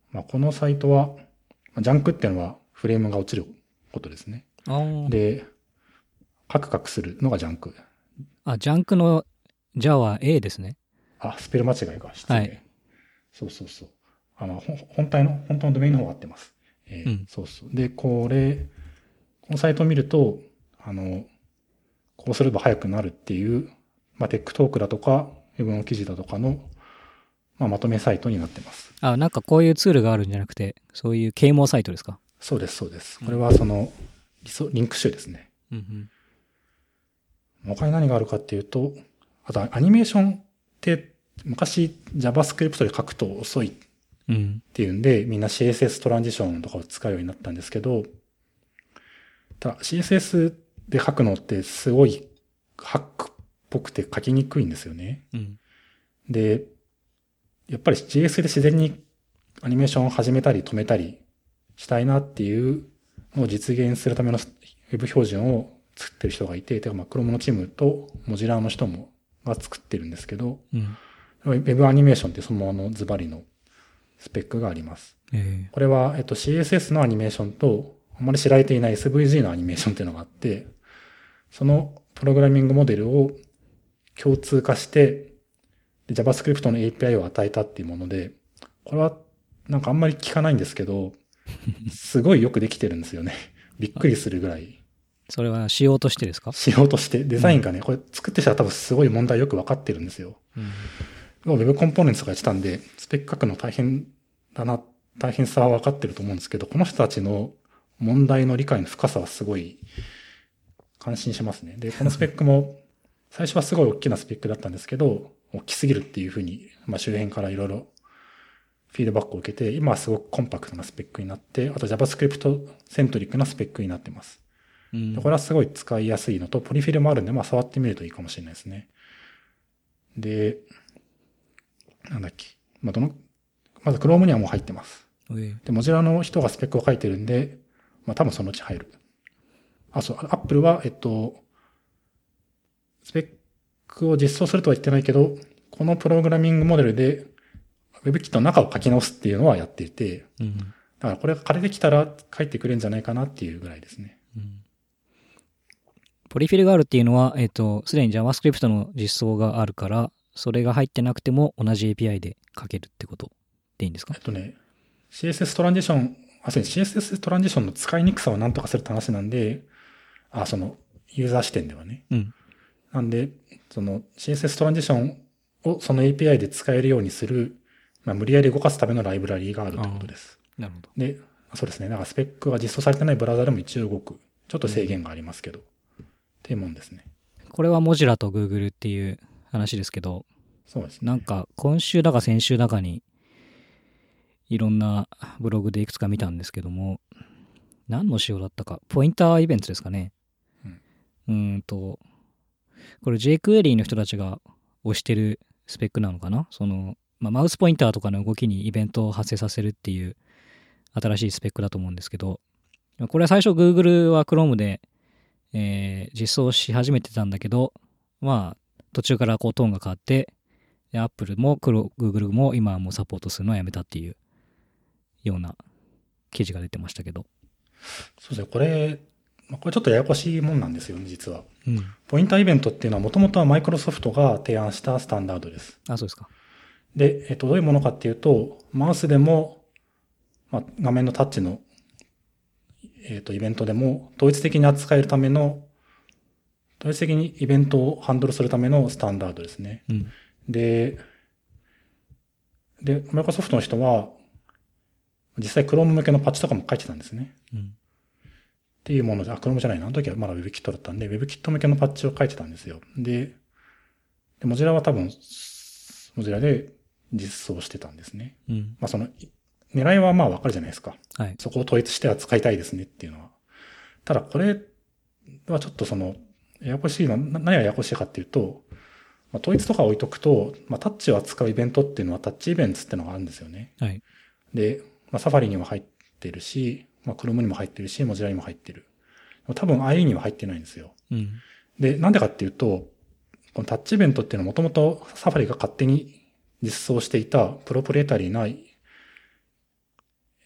まあ、このサイトは、ジャンクっていうのはフレームが落ちることですね。 あーで、カクカクするのがジャンク。 あ、ジャンクのジャは A ですね。 あ、スペル間違いか。失礼。 はい。 そうそうそう。あの、ほ本体の、本当のドメインの方が合ってます。えーうんそうそう。で、これ、このサイトを見ると、あの、こうすれば早くなるっていう、まあ、テックトークだとか、ウェブの記事だとかの、まあ、まとめサイトになってます。 あ、なんかこういうツールがあるんじゃなくて、そういう啓蒙サイトですか？ そうです、そうです。これはその、リソリンク集ですね。 うん他に何があるかっていうと、あとアニメーションって昔 JavaScript で書くと遅いっうん。うん。 ていうんで、みんな シーエスエス トランジションとかを使うようになったんですけど、ただ シーエスエス で書くのってすごいハックっぽくて書きにくいんですよね。 うん。 で、やっぱり ジェイエス で自然にアニメーションを始めたり止めたりしたいなっていうのを実現するためのウェブ標準を作ってる人がいて、てかまあ Chrome のチームと Mozilla の人もが作ってるんですけど、 うん。 ウェブアニメーションってそのままのズバリのスペックがあります。 えこれは、えっと、シーエスエス のアニメーションと、あまり知られていない エスブイジー のアニメーションっていうのがあって、そのプログラミングモデルを共通化して、で JavaScript の エーピーアイ を与えたっていうもので、これはなんかあんまり聞かないんですけど、すごいよくできてるんですよね。びっくりするぐらい。 ー、それは仕様としてですか？ しようとして、デザインがね、これ作ってしたら多分すごい問題よくわかってるんですよ。 うん。 ウェブコンポーネンツとかやってたんで、スペック書くの大変だな、大変さは分かってると思うんですけど、この人たちの問題の理解の深さはすごい感心しますね。で、このスペックも最初はすごい大きなスペックだったんですけど、大きすぎるっていうふうに、まあ周辺からいろいろフィードバックを受けて、今はすごくコンパクトなスペックになって、あと JavaScript セントリックなスペックになってます。 うんでこれはすごい使いやすいのと、ポリフィルもあるんで、まあ触ってみるといいかもしれないですね。で、なんだっけ。まあ、どの、まず Chrome にはもう入ってます。 えーで、Mozilla の人がスペックを書いてるんで、まあ多分そのうち入る。あ、そう、Apple は、えっと、スペックを実装するとは言ってないけど、このプログラミングモデルで WebKit の中を書き直すっていうのはやっていて、 うん。 だからこれが仮できたら書いてくれるんじゃないかなっていうぐらいですね。 うんポリフィルがあるっていうのは、えっと、すでに JavaScript の実装があるから、それが入ってなくても同じ エーピーアイ で書けるってことでいいんですか？ えっとね、シーエスエス トランジション、あ、そうです シーエスエス トランジションの使いにくさを何とかするって話なんで、あ、その、ユーザー視点ではね。 うん。 なんで、その シーエスエス トランジションをその エーピーアイ で使えるようにする、まあ、無理やり動かすためのライブラリーがあるということです。 なるほど。 で、そうですね。だからスペックが実装されてないブラウザでも一応動く。ちょっと制限がありますけど。っていうもんですね。 これは Mozilla と Google っていう話ですけど、 そうですね。 なんか今週だか先週だかにいろんなブログでいくつか見たんですけども、何の仕様だったか、ポインターイベントですかね。 うんうーんと、これ jQuery の人たちが推してるスペックなのかな。その、まあ、マウスポインターとかの動きにイベントを発生させるっていう新しいスペックだと思うんですけど、これは最初 Google は Chrome で、えー実装し始めてたんだけど、まあ途中からこうトーンが変わって、で Apple も Google も今はもうサポートするのはやめたっていうような記事が出てましたけど。 そうですね。これ、まあこれちょっとややこしいもんなんですよね、実は。 うん。 ポインターイベントっていうのはもともとはマイクロソフトが提案したスタンダードです。 あ、そうですか。 で、えっと、どういうものかっていうと、マウスでも、まあ、画面のタッチの、えっと、イベントでも、統一的に扱えるための、統一的にイベントをハンドルするためのスタンダードですね。 うん。 で、で、マイクロソフトの人は、実際 Chrome 向けのパッチとかも書いてたんですね。 うん。 っていうもので、あ、Chrome じゃないな。あの時はまだ WebKit だったんで、WebKit 向けのパッチを書いてたんですよ。で、で、Mozilla は多分、Mozilla で実装してたんですね。 うん。 まあその、狙いはまあわかるじゃないですか。 はい。 そこを統一して扱いたいですねっていうのは。ただこれはちょっとその、ややこしいの、な何がややこしいかっていうと、まあ、統一とか置いとくと、まあタッチを扱うイベントっていうのはタッチイベントっていうのがあるんですよね。 はい。 で、まあサファリにも入ってるし、まあ Chrome にも入ってるし、Mozilla にも入ってる。多分 アイイー には入ってないんですよ。 うん。 で、なんでかっていうと、このタッチイベントっていうのはもともとサファリが勝手に実装していたプロプレータリーな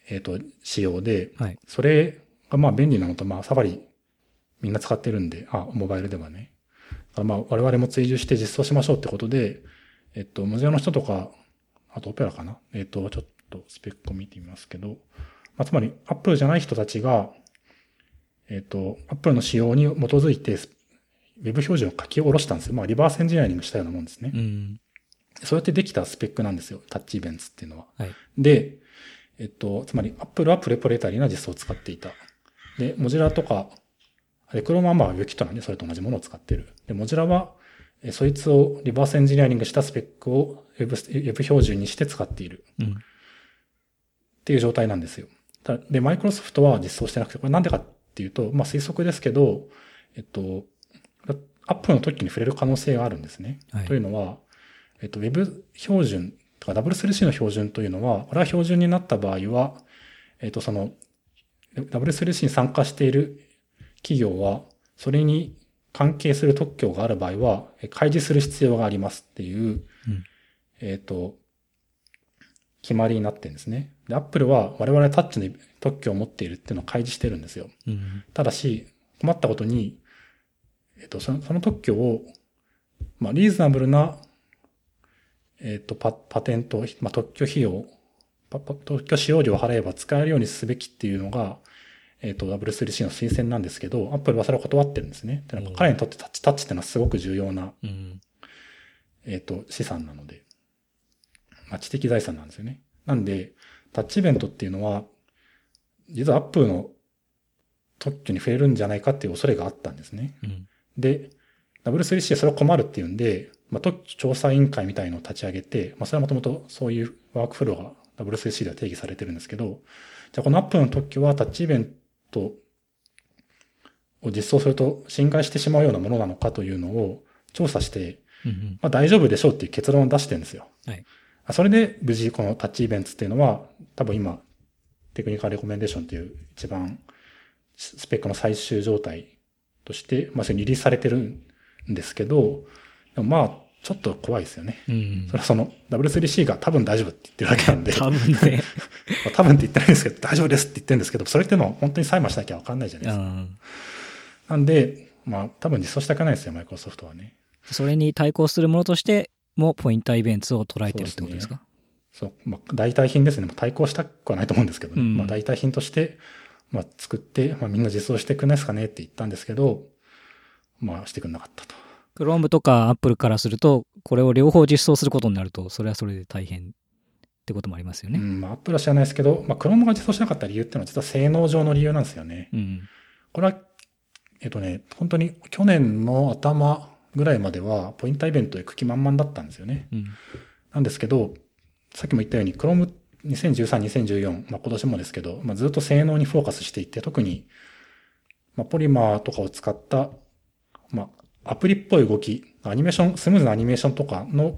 えっと、仕様で、 はい。 それがまあ便利なのと、まあサファリみんな使ってるんで、あ、モバイルではね。だからまあ我々も追従して実装しましょうってことで、えっと、モジュラの人とか、あとオペラかな。えっと、ちょっとスペックを見てみますけど、まあ、つまり Apple じゃない人たちが、えっと、Apple の仕様に基づいて、Web 標準を書き下ろしたんですよ。まあリバースエンジニアリングしたようなもんですね。 うん。 そうやってできたスペックなんですよ。タッチイベンツっていうのは。 はい。 で、えっと、つまり Apple はプレポレタリーな実装を使っていた。で、Mozilla とか、で、Chrome はまあ WebKit なんでそれと同じものを使ってる。で、Mozilla は、えそいつをリバースエンジニアリングしたスペックを Web, Web 標準にして使っている。 うん。 っていう状態なんですよ。で、Microsoft は実装してなくて、これなんでかっていうと、まあ推測ですけど、えっと、Apple の特許に触れる可能性があるんですね。 はい。 というのは、えっと、Web 標準とか ダブリュースリーシー の標準というのは、これは標準になった場合は、えっと、その、ダブリュースリーシー に参加している企業は、それに関係する特許がある場合は、開示する必要がありますっていう、 うん、 えっと、決まりになってるんですね。で、Apple は我々タッチの特許を持っているっていうのを開示してるんですよ。 うん、 ただし、困ったことに、えっと、そのその特許を、まあ、リーズナブルな、えっと、パ、パテント、まあ、特許費用、パパ特許使用料を払えば使えるようにすべきっていうのが、えっと、ダブリュースリーシー の推薦なんですけど、Apple はそれを断ってるんですね。で、彼にとってタッチタッチっていうのはすごく重要な、 うん、 えっと、資産なので、まあ、知的財産なんですよね。なんで、タッチイベントっていうのは、実は Apple の特許に触れるんじゃないかっていう恐れがあったんですね。 うん、 で、ダブリュースリーシー はそれは困るっていうんで、まあ、特許調査委員会みたいのを立ち上げて、まあ、それはもともとそういうワークフローが ダブリュースリーシー では定義されてるんですけど、じゃあこの Apple の特許はタッチイベントを実装すると侵害してしまうようなものなのかというのを調査して、 うん、 まあ、大丈夫でしょうっていう結論を出してるんですよ。 はい。 それで無事このタッチイベントっていうのは多分今テクニカルレコメンデーションっていう一番スペックの最終状態として、まあ、それにリリースされてるんですけど、でもまあ、ちょっと怖いですよね。 うん、 それはその ダブリュースリーシー が多分大丈夫って言ってるだけなんで。 多分ね。 多分って言ってないんですけど、大丈夫ですって言ってるんですけど、それっていうのは本当に裁判しなきゃわかんないじゃないですか。 うん、 なんで、まあ、多分実装したくないですよ、マイクロソフトはね。 それに対抗するものとしてもポインターイベントを捉えてるってことですか？ そう、まあ、代替品ですね。対抗したくはないと思うんですけどね。 うん、 まあ、代替品として、まあ、作って、まあ、みんな実装してくれないですかねって言ったんですけど、まあ、してくれなかったと。 Chrome とか Apple からすると、これを両方実装することになると、それはそれで大変ってこともありますよね。 うん、まあ、Apple は知らないですけど、まあ、Chrome が実装しなかった理由っていうのは実は性能上の理由なんですよね。 うん、 これは、えっとね、本当に去年の頭ぐらいまでは、ポインターイベントで茎満々だったんですよね。 うん、 なんですけど、さっきも言ったように、Chrome にせんじゅうさん、にせんじゅうよん、まあ、今年もですけど、まあ、ずっと性能にフォーカスしていって、特に、まあ、ポリマーとかを使った、まあ、アプリっぽい動き、アニメーション、スムーズなアニメーションとかの、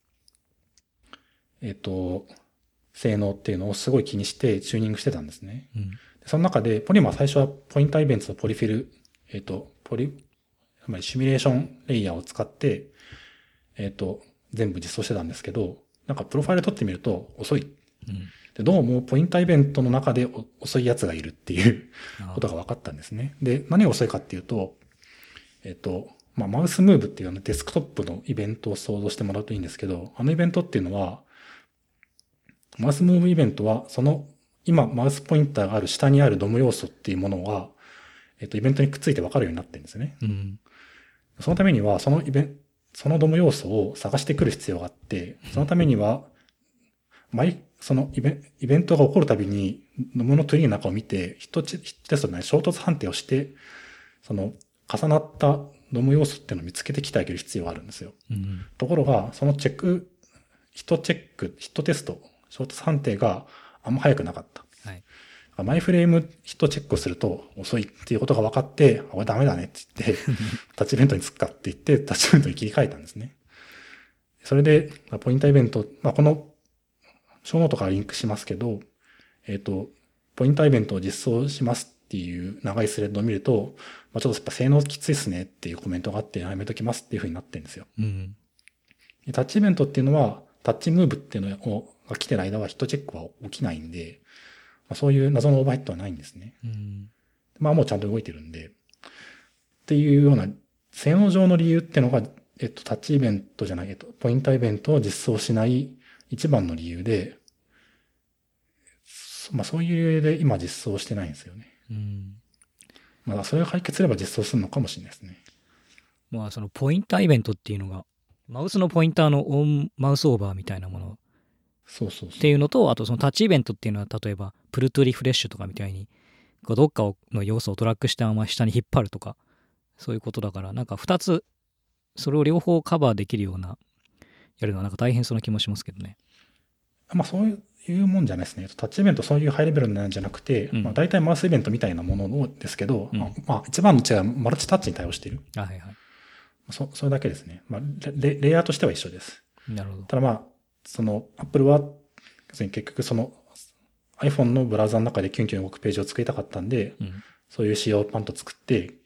えっと、性能っていうのをすごい気にしてチューニングしてたんですね。 うん、 その中で、ポリマー最初はポインターイベントとポリフィル、えっと、ポリ、つまりシミュレーションレイヤーを使って、えっと、全部実装してたんですけど、なんかプロファイル取ってみると遅い。 うん、 でどうもポインターイベントの中で遅いやつがいるっていうことが分かったんですね。で、何が遅いかっていうと、えっと、まあ、マウスムーブっていうのデスクトップのイベントを想像してもらうといいんですけど、あのイベントっていうのは、マウスムーブイベントは、その、今マウスポインターがある下にあるドム要素っていうものが、えっと、イベントにくっついて分かるようになってるんですね。 うん、 そのためには、そのイベント、そのドム要素を探してくる必要があって、そのためには、毎、そのイベンイベントが起こるたびに、ドムのツリーの中を見て、ヒットテストで、ね、衝突判定をして、その、重なったドム要素っていうのを見つけてきてあげる必要があるんですよ。 うん、 ところが、そのチェック、ヒットチェック、ヒットテスト、衝突判定があんま早くなかった。 はい、 マイフレームヒットチェックをすると遅いっていうことが分かって、これダメだねって言って、タッチイベントにつくかって言って、タッチイベントに切り替えたんですね。それで、ポインターイベント、まあ、この、ショーノートからリンクしますけど、えっと、ポインターイベントを実装しますっていう長いスレッドを見ると、まあ、ちょっとやっぱ性能きついっすねっていうコメントがあって、やめときますっていう風になってるんですよ。 うん、 タッチイベントっていうのは、タッチムーブっていうのが来てる間はヒットチェックは起きないんで、 あ、そういう謎のオーバーヘッドはないんですね。 うん、 まあもうちゃんと動いてるんで。っていうような、性能上の理由ってのが、えっと、タッチイベントじゃない、えっと、ポインターイベントを実装しない一番の理由で、まあそういう理由で今実装してないんですよね。 うん、 まあそれが解決すれば実装するのかもしれないですね。 まあそのポインターイベントっていうのが、マウスのポインターのオンマウスオーバーみたいなものそうそうそう。 っていうのと、あとそのタッチイベントっていうのは、例えばプルトゥリフレッシュとかみたいに、どっかの要素をトラックしてあんま下に引っ張るとか、そういうことだから、なんかふたつ、それを両方カバーできるような、やるのはなんか大変そうな気もしますけどね。 まあそういうもんじゃないですね。タッチイベントそういうハイレベルなんじゃなくて、うん、まあ大体マウスイベントみたいなものですけど、うん、まあ一番の違いはマルチタッチに対応している。 あ、はいはい。 そ、それだけですね。まあレ、レイヤーとしては一緒です。 なるほど。 ただまあ、その Apple は、結局その iPhone のブラウザの中でキュンキュン動くページを作りたかったんで、うん、そういう仕様をパンと作って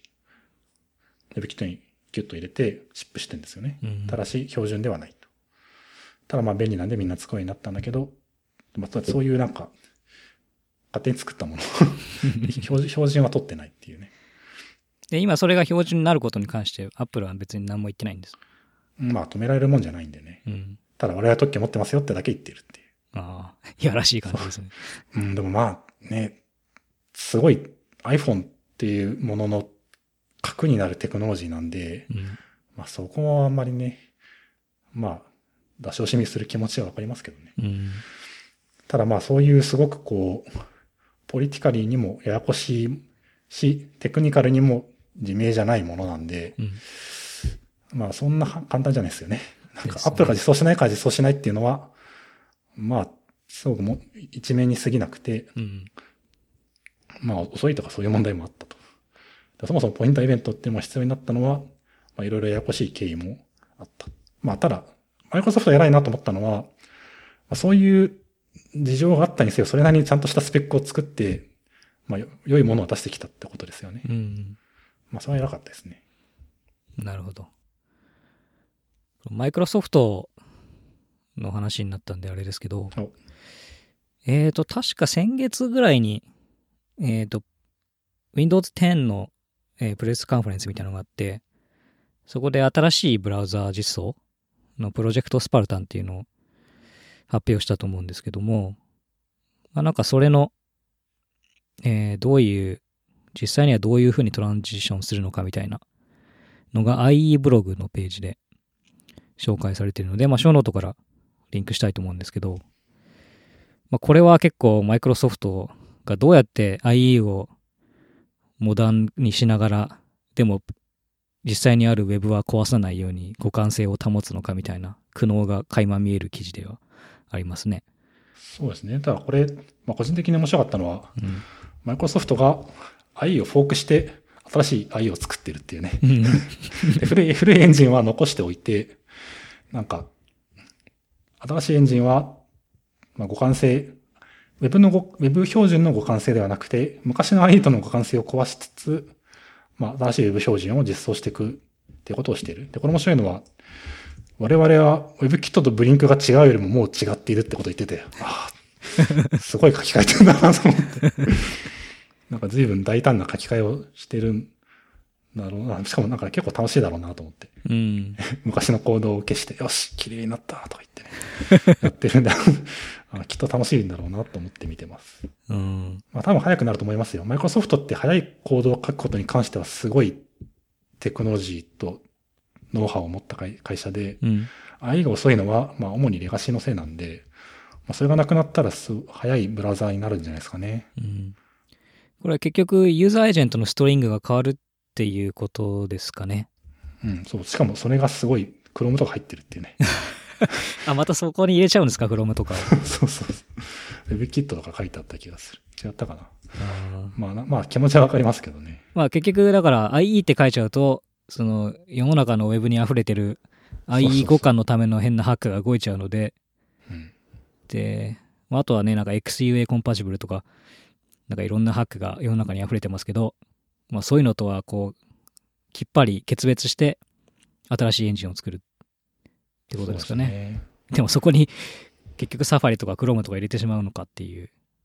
、WebKit にギュッと入れてシップしてるんですよね。うん、ただし標準ではないと。ただまあ便利なんでみんな使うようになったんだけど、まあ、そういうなんか、勝手に作ったもの標準は取ってないっていうね。 で、今それが標準になることに関して、Apple は別に何も言ってないんです。 まあ止められるもんじゃないんでね。うん、ただ我々は特許持ってますよってだけ言ってるっていう。 ああ、いやらしい感じですね。 うん、でもまあね、すごい iPhone っていうものの核になるテクノロジーなんで、うん、まあそこはあんまりね、まあ出し惜しみする気持ちはわかりますけどね。うん、ただまあそういうすごくこう、ポリティカリーにもややこしいし、テクニカルにも自明じゃないものなんで、うん、まあそんな簡単じゃないですよね。なんか Apple が実装しないから実装しないっていうのは、まあ、すごくも一面に過ぎなくて、うん、まあ遅いとかそういう問題もあったと。そもそもポインターイベントっていうのが必要になったのは、まあいろいろややこしい経緯もあった。まあただ、マイクロソフト偉いなと思ったのは、まあ、そういう事情があったにせよ、それなりにちゃんとしたスペックを作って、まあ良いものを出してきたってことですよね。うん、まあそれは偉かったですね。 なるほど。マイクロソフトの話になったんであれですけど、えっと、確か先月ぐらいに、えっと、Windows テンの、えー、プレスカンファレンスみたいなのがあって、そこで新しいブラウザ実装のプロジェクトスパルタンっていうのを発表したと思うんですけども、まあなんかそれの、えー、どういう、実際にはどういうふうにトランジションするのかみたいなのが アイイー ブログのページで紹介されているので、まあ、ショーノートからリンクしたいと思うんですけど、まあ、これは結構マイクロソフトがどうやって アイイー をモダンにしながら、でも実際にある Web は壊さないように互換性を保つのかみたいな苦悩が垣間見える記事ではありますね。 そうですね。ただこれ、まあ、個人的に面白かったのは、うん、マイクロソフトが アイイー をフォークして新しい アイイー を作ってるっていうね。で古い、古いエンジンは残しておいて、なんか、新しいエンジンは、まあ、互換性、Web のご、Web 標準の互換性ではなくて、昔の アイイー との互換性を壊しつつ、まあ、新しい Web 標準を実装していくっていうことをしている。で、これ面白いのは、我々は WebKit とブリンクが違うよりももう違っているってことを言ってて、ああ、すごい書き換えてるんだなと思って。なんか随分大胆な書き換えをしてるんだろうな。しかもなんか結構楽しいだろうなと思って。うん、昔のコードを消して、よし、綺麗になったとか言ってね、やってるんだ。きっと楽しいんだろうなと思って見てます。うん、まあ多分早くなると思いますよ。マイクロソフトって早いコードを書くことに関してはすごいテクノロジーとノウハウを持った会社で、うん、アイイー が遅いのは、まあ主にレガシーのせいなんで、まあ、それがなくなったらす早いブラウザーになるんじゃないですかね。うん、 これは結局ユーザーエージェントのストリングが変わるっていうことですかね。 うん、そう。しかもそれがすごい Chrome とか入ってるっていうね。 あ、またそこに入れちゃうんですか、Chrome とか。 そうそうそう。WebKit とか書いてあった気がする。違ったかな。あまあ、まあ気持ちはわかりますけどね。 まあ結局だから アイイー って書いちゃうと、その世の中の Web に溢れてる アイイー 互換のための変なハックが動いちゃうので、うん、で、あとはね、なんか エックスユーエー コンパチブルとか、なんかいろんなハックが世の中に溢れてますけど、まあそういうのとはこう、きっぱり決別して新しいエンジンを作るってことですかね。 で, ねでもそこに結局サファリとかクロームとか入れてしまうのかっていう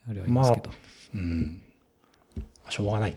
あれはありますけど。 まあ、うん。しょうがない。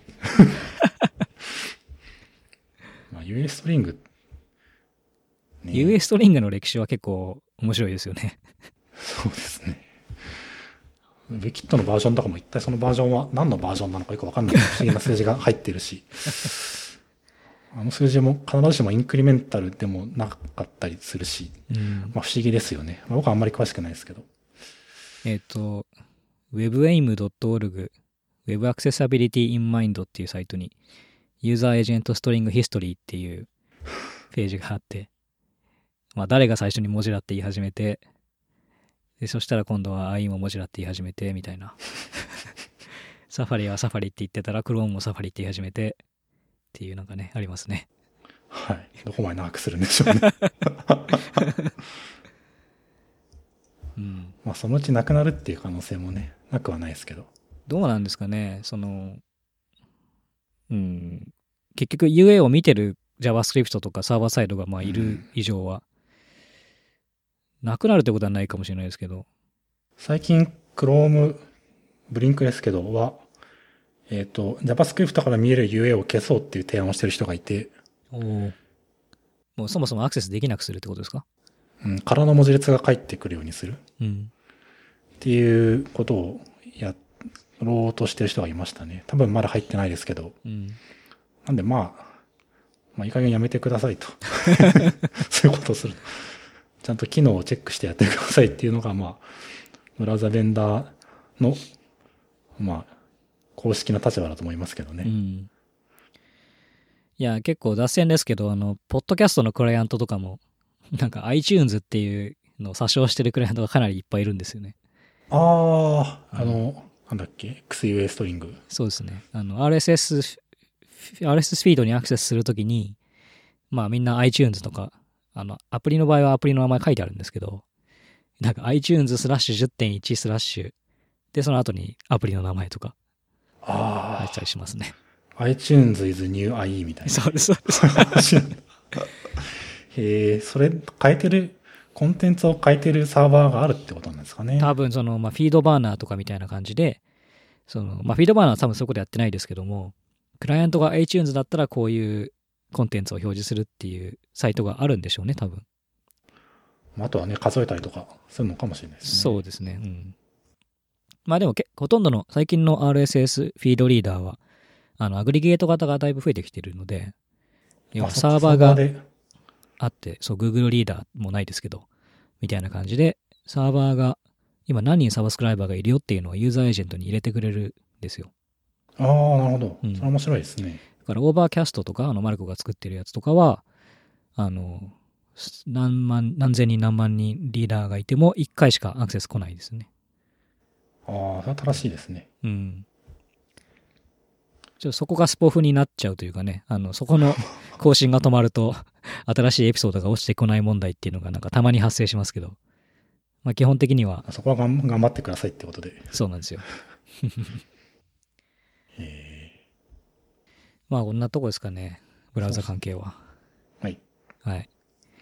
まあ、ユーエー ストリング、 ね、ユーエー ストリングの歴史は結構面白いですよね。 そうですね。ウィキッドのバージョンとかも一体そのバージョンは何のバージョンなのかよくわかんない不思議な数字が入ってるし、あの数字も必ずしもインクリメンタルでもなかったりするし、 うん、 まあ不思議ですよね。まあ、僕はあんまり詳しくないですけど。 えっ、ー、と、ウェブエイムドットオルグ Web Accessibility in Mind っていうサイトに User Agent String History っていうページがあって、まあ誰が最初にモジュラって言い始めて、でそしたら今度は アイ もモジュラって言い始めてみたいな。サファリはサファリって言ってたら Chrome もサファリって言い始めてっていうのがね、ありますね。 はい。どこまで長くするんでしょうね。うん、まあそのうちなくなるっていう可能性もね、なくはないですけど。 どうなんですかね、その、うん、結局 ユーエー を見てる JavaScript とかサーバーサイドがまあいる以上は、なくなるってことはないかもしれないですけど。 最近 Chrome、ブリンクですけどは、えっ、ー、と、JavaScript から見える ユーエー を消そうっていう提案をしてる人がいて。 おお。もうそもそもアクセスできなくするってことですか？ うん、空の文字列が返ってくるようにする。 うん。 っていうことをやろうとしてる人がいましたね。多分まだ入ってないですけど。うん、なんでまあ、まあいい加減やめてくださいと。そういうことをする。ちゃんと機能をチェックしてやってくださいっていうのが、まあ、ブラウザベンダーの、まあ、公式な立場だと思いますけどね。うん、 いや、結構脱線ですけど、あの、ポッドキャストのクライアントとかも、なんか iTunes っていうのを詐称してるクライアントがかなりいっぱいいるんですよね。 ああ、あの、うん、なんだっけ ?エックスユーエー ストリング。 そうですね。あの、アールエスエス、アールエスエス フィードにアクセスするときに、まあみんな iTunes とか、あの、アプリの場合はアプリの名前書いてあるんですけど、なんか iTunes スラッシュ じゅってんいち スラッシュで、その後にアプリの名前とか、 ああ。 入ったりしますね。 iTunes is new アイイー みたいな。 そうです、そうです。 へえ、それ変えてる、コンテンツを変えてるサーバーがあるってことなんですかね。 多分その、まあ、フィードバーナーとかみたいな感じで、その、まあ、フィードバーナーは多分そこでやってないですけども、クライアントが iTunes だったらこういうコンテンツを表示するっていうサイトがあるんでしょうね、多分。 あとはね、数えたりとかするのかもしれないですね。 そうですね。うん。まあでもけ、ほとんどの最近の アールエスエス フィードリーダーは、あの、アグリゲート型がだいぶ増えてきているので、要はサーバーがあって、そう、Google リーダーもないですけど、みたいな感じで、サーバーが、今何人サブスクライバーがいるよっていうのをユーザーエージェントに入れてくれるんですよ。 ああ、なるほど。うん、それ面白いですね。 だからオーバーキャストとか、あの、マルコが作ってるやつとかは、あの、何万、何千人何万人リーダーがいても、いっかいしかアクセス来ないですね。 ああ、それは正しいですね。 うん。ちょっとそこがスポフになっちゃうというかね、あの、そこの更新が止まると、新しいエピソードが落ちてこない問題っていうのがなんかたまに発生しますけど、まあ基本的には。 そこは頑張ってくださいってことで。 そうなんですよ。へまあこんなとこですかね、ブラウザ関係は。 はい。 はい。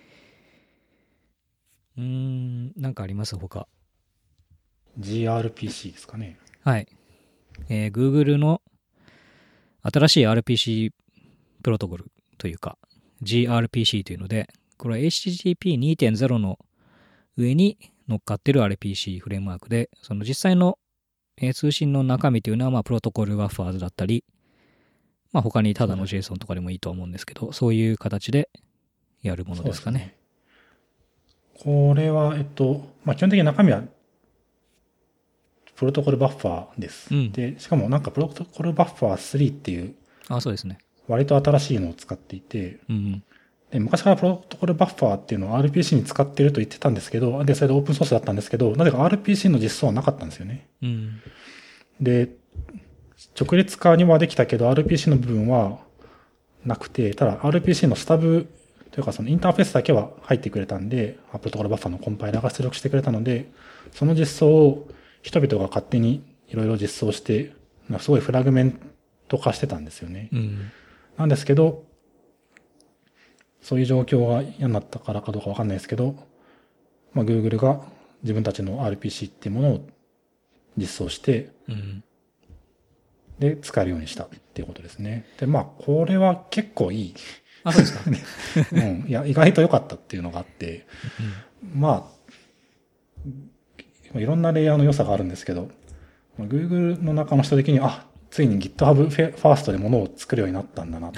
うーん、なんかあります他。 ジーアールピーシー ですかね。 はい。えー、Google の新しい アールピーシー プロトコルというか ジーアールピーシー というので、これは エイチティーティーピーにてんゼロ の上に乗っかってる アールピーシー フレームワークで、その実際の通信の中身というのはまあプロトコルバッファーズだったり、まあ他にただの JSON とかでもいいと思うんですけど、そういう形でやるものですかね。 これは、えっと、まあ基本的に中身はプロトコルバッファーです。うん、で、しかもなんかプロトコルバッファースリーっていう、 あ、そうですね。 割と新しいのを使っていて、うん、で昔からプロトコルバッファーっていうのを アールピーシー に使ってると言ってたんですけど、で、それでオープンソースだったんですけど、なぜか アールピーシー の実装はなかったんですよね。うん、で、直列化にはできたけど アールピーシー の部分はなくて、ただ アールピーシー のスタブというかそのインターフェースだけは入ってくれたんで、プロトコルバッファーのコンパイラーが出力してくれたので、その実装を人々が勝手にいろいろ実装して、すごいフラグメント化してたんですよね。うん、なんですけど、そういう状況が嫌になったからかどうかわかんないですけど、まあ、Google が自分たちの アールピーシー っていうものを実装して、 うん、 で、使えるようにしたっていうことですね。で、まあ、これは結構いい。 あ、そうですか。 うん。いや、意外と良かったっていうのがあって、うん、まあ、いろんなレイヤーの良さがあるんですけど、Google の中の人的に、あ、ついに GitHub ファーストでものを作るようになったんだなって、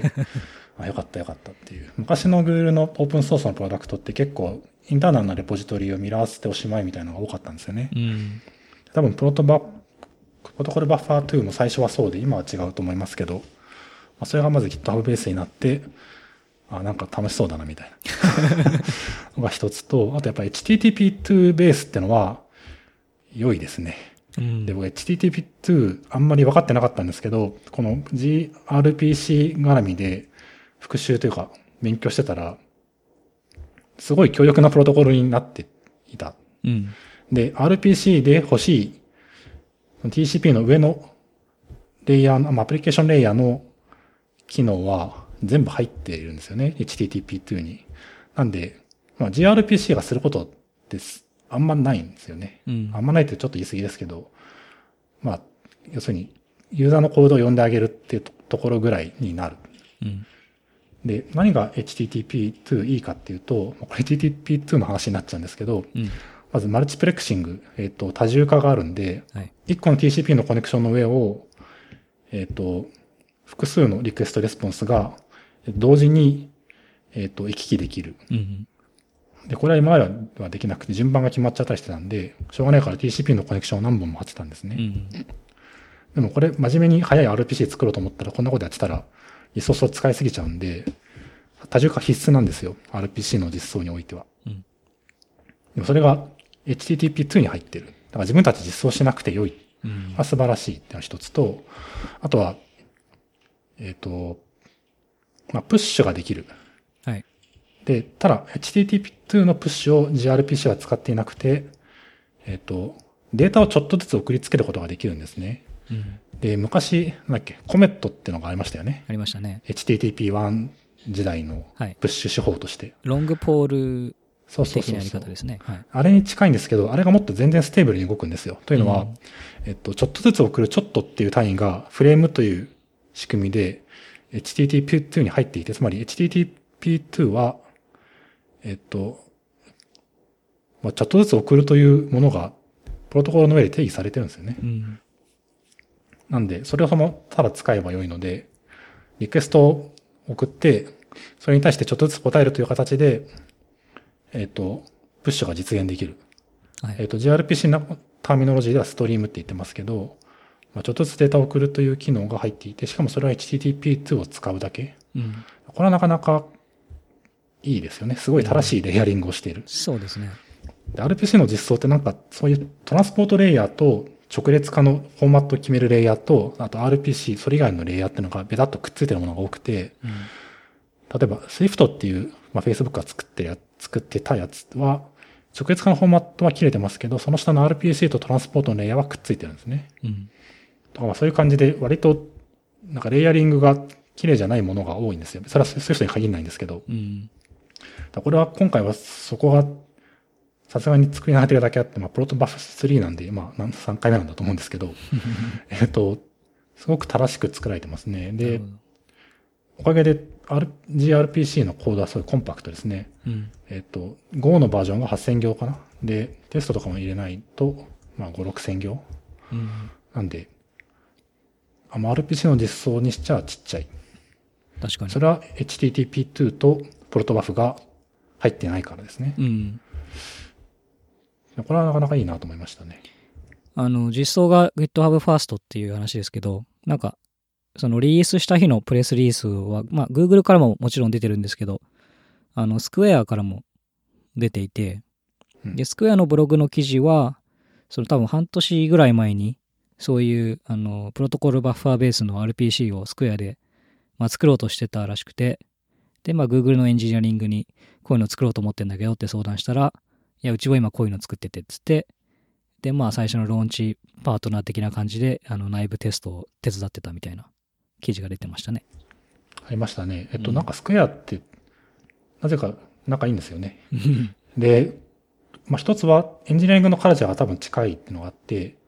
あ、よかったよかったっていう。昔の Google のオープンソースのプロダクトって結構インターナルなレポジトリをミラーしておしまいみたいなのが多かったんですよね。 うん、 多分プロトバ、プロトコルバッファーツーも最初はそうで、今は違うと思いますけど、まあ、それがまず GitHub ベースになって、あ、なんか楽しそうだなみたいなのが一つと、あとやっぱり エイチティーティーピーツー ベースってのは良いですね。うん、で、僕 エイチティーティーピーツー あんまり分かってなかったんですけど、この ジーアールピーシー 絡みで復習というか勉強してたら、すごい強力なプロトコルになっていた。うん、で、アールピーシー で欲しい ティーシーピー の上のレイヤーの、アプリケーションレイヤーの機能は全部入っているんですよね。エイチティーティーピーツー に。なんで、まあ、ジーアールピーシー がすることってあんまないんですよね。うん、あんまないってちょっと言い過ぎですけど、まあ、要するに、ユーザーのコードを読んであげるっていうところぐらいになる。うん、で、何が エイチティーティーピーツー いいかっていうと、これ エイチティーティーピーツー の話になっちゃうんですけど、うん、まずマルチプレクシング、えっと、多重化があるんで、はい、いっこの ティーシーピー のコネクションの上を、えっと、複数のリクエストレスポンスが同時に、えっと、行き来できる。うん、で、これは今まではできなくて順番が決まっちゃったりしてたんで、しょうがないから ティーシーピー のコネクションを何本も貼ってたんですね。うん、でもこれ真面目に早い アールピーシー 作ろうと思ったらこんなことやってたらリソースを使いすぎちゃうんで、多重化必須なんですよ。アールピーシー の実装においては。うん、でもそれが エイチティーティーピーツー に入ってる。だから自分たち実装しなくて良い。うん、素晴らしいっていうのが一つと、あとは、えっと、まあ、プッシュができる。はい。で、ただ、エイチティーティーピーツー のプッシュを ジーアールピーシー は使っていなくて、えっと、データをちょっとずつ送りつけることができるんですね。うん、で、昔、なんだっけ、コメットっていうのがありましたよね。 ありましたね。 エイチティーティーピーワン 時代のプッシュ手法として。はい、 ロングポール的なやり方ですね。はい、 あれに近いんですけど、あれがもっと全然ステーブルに動くんですよ。というのは、うん、えっと、ちょっとずつ送るちょっとっていう単位がフレームという仕組みで エイチティーティーピーツー に入っていて、つまり エイチティーティーピーツー は、えっと、まあ、ちょっとずつ送るというものがプロトコルの上で定義されてるんですよね。うん、なんで、それをその、ただ使えばよいので、リクエストを送って、それに対してちょっとずつ答えるという形で、えっと、プッシュが実現できる。はい、えっと、ジーアールピーシー のターミノロジーではストリームって言ってますけど、まあ、ちょっとずつデータを送るという機能が入っていて、しかもそれは エイチティーティーピーツー を使うだけ。うん、これはなかなかいいですよね。すごい正しいレイヤリングをしている。うん、 そうですね。 で、アールピーシー の実装ってなんか、そういうトランスポートレイヤーと直列化のフォーマットを決めるレイヤーと、あと アールピーシー、それ以外のレイヤーっていうのがベタッとくっついてるものが多くて、うん、例えば Swift っていう、まあ、Facebook が作ってるや作ってたやつは、直列化のフォーマットは切れてますけど、その下の アールピーシー とトランスポートのレイヤーはくっついてるんですね。うん。だからそういう感じで、割と、なんかレイヤリングが綺麗じゃないものが多いんですよ。それは Swift に限らないんですけど。うん。だこれは今回はそこが、さすがに作り慣れてるだけあって、まあ、プロトバフスリーなんで、まあ、さんかいめなんだと思うんですけど、えっと、すごく正しく作られてますね。で、おかげで、ジーアールピーシー のコードはすごいコンパクトですね。うん、えっと、Go のバージョンがはっせん行かな。で、テストとかも入れないと、まあ、ご、ろくせん行。うん、なんで、あ アールピーシー の実装にしちゃちっちゃい。 確かに。 それは エイチティーティーピーツー とプロトバフが入ってないからですね。うん、これはなかなかいいなと思いましたね。 あの、実装が GitHub First っていう話ですけど、なんか、そのリリースした日のプレスリリースは、まあ、Google からももちろん出てるんですけど、あの、Square からも出ていて、うん、で、Square のブログの記事は、その多分半年ぐらい前に、そういう、あの、プロトコルバッファーベースの アールピーシー を Square で、まあ、作ろうとしてたらしくて、で、まあ、Google のエンジニアリングに、こういうの作ろうと思ってんだけどって相談したら、いや、うちは今こういうの作ってて、つって、で、まあ、最初のローンチパートナー的な感じで、あの、内部テストを手伝ってたみたいな記事が出てましたね。 ありましたね。えっと、うん、なんかスクエアって、なぜか仲いいんですよね。で、まあ一つはエンジニアリングのカルチャーが多分近いっていうのがあって、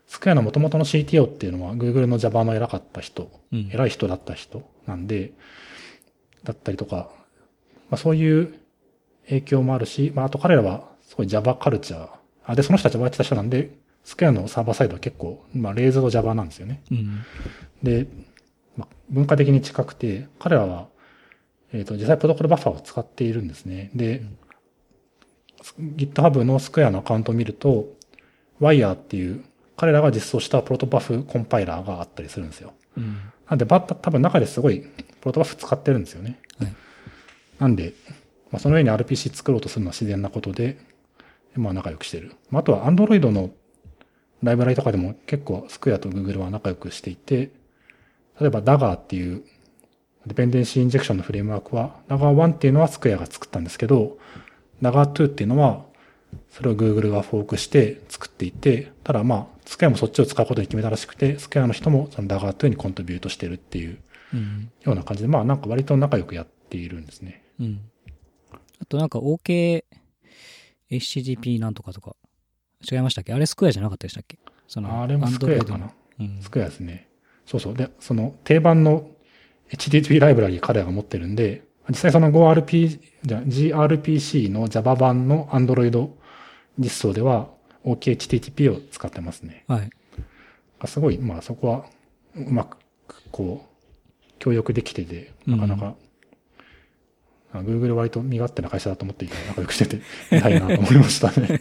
スクエアの元々の シーティーオー っていうのは Google の Java の偉かった人、 うん、 偉い人だった人なんで、だったりとか、まあそういう影響もあるし、まああと彼らはすごい Java カルチャー、あ、で、その人は Java やってた人なんで、スクエアのサーバーサイドは結構、まあレーズド Java なんですよね。 うん、 で、まあ、文化的に近くて、彼らは、えっと、実際プロトコルバッファーを使っているんですね。で、うん、GitHub のスクエアのアカウントを見ると、Wire っていう、彼らが実装したプロトバフコンパイラーがあったりするんですよ。 うん、 なんで、バッタ多分中ですごいプロトバフ使ってるんですよね。 はい、 なんで、まあ、その上に アールピーシー 作ろうとするのは自然なことで、まあ仲良くしてる。まあ、あとは Android のライブラリとかでも結構スクエアと Google は仲良くしていて、例えば Dagger っていうデペンデンシーインジェクションのフレームワークは ダガーワン っていうのはスクエアが作ったんですけど、ダガーツー っていうのはそれを Google がフォークして作っていて、ただまあスクエアもそっちを使うことに決めたらしくて、スクエアの人もその ダガーツー にコントリビュートしてるっていうような感じで、まあなんか割と仲良くやっているんですね。 うん。あとなんか OK、エイチティーティーピー なんとかとか違いましたっけ？あれスクエアじゃなかったでしたっけ？そのあれもスクエアかな、 うん、 スクエアですね。そうそう。で、その定番の エイチティーティーピー ライブラリ彼らが持ってるんで、実際その ゴーアールピー、じゃ ジーアールピーシー の Java 版の Android 実装では オーケーエイチティーティーピー を使ってますね。 はい。 すごい、まあそこはうまくこう、協力できてて、なかなか、うん、Google 割と身勝手な会社だと思っていたら仲良くしてて、偉いなと思いましたね。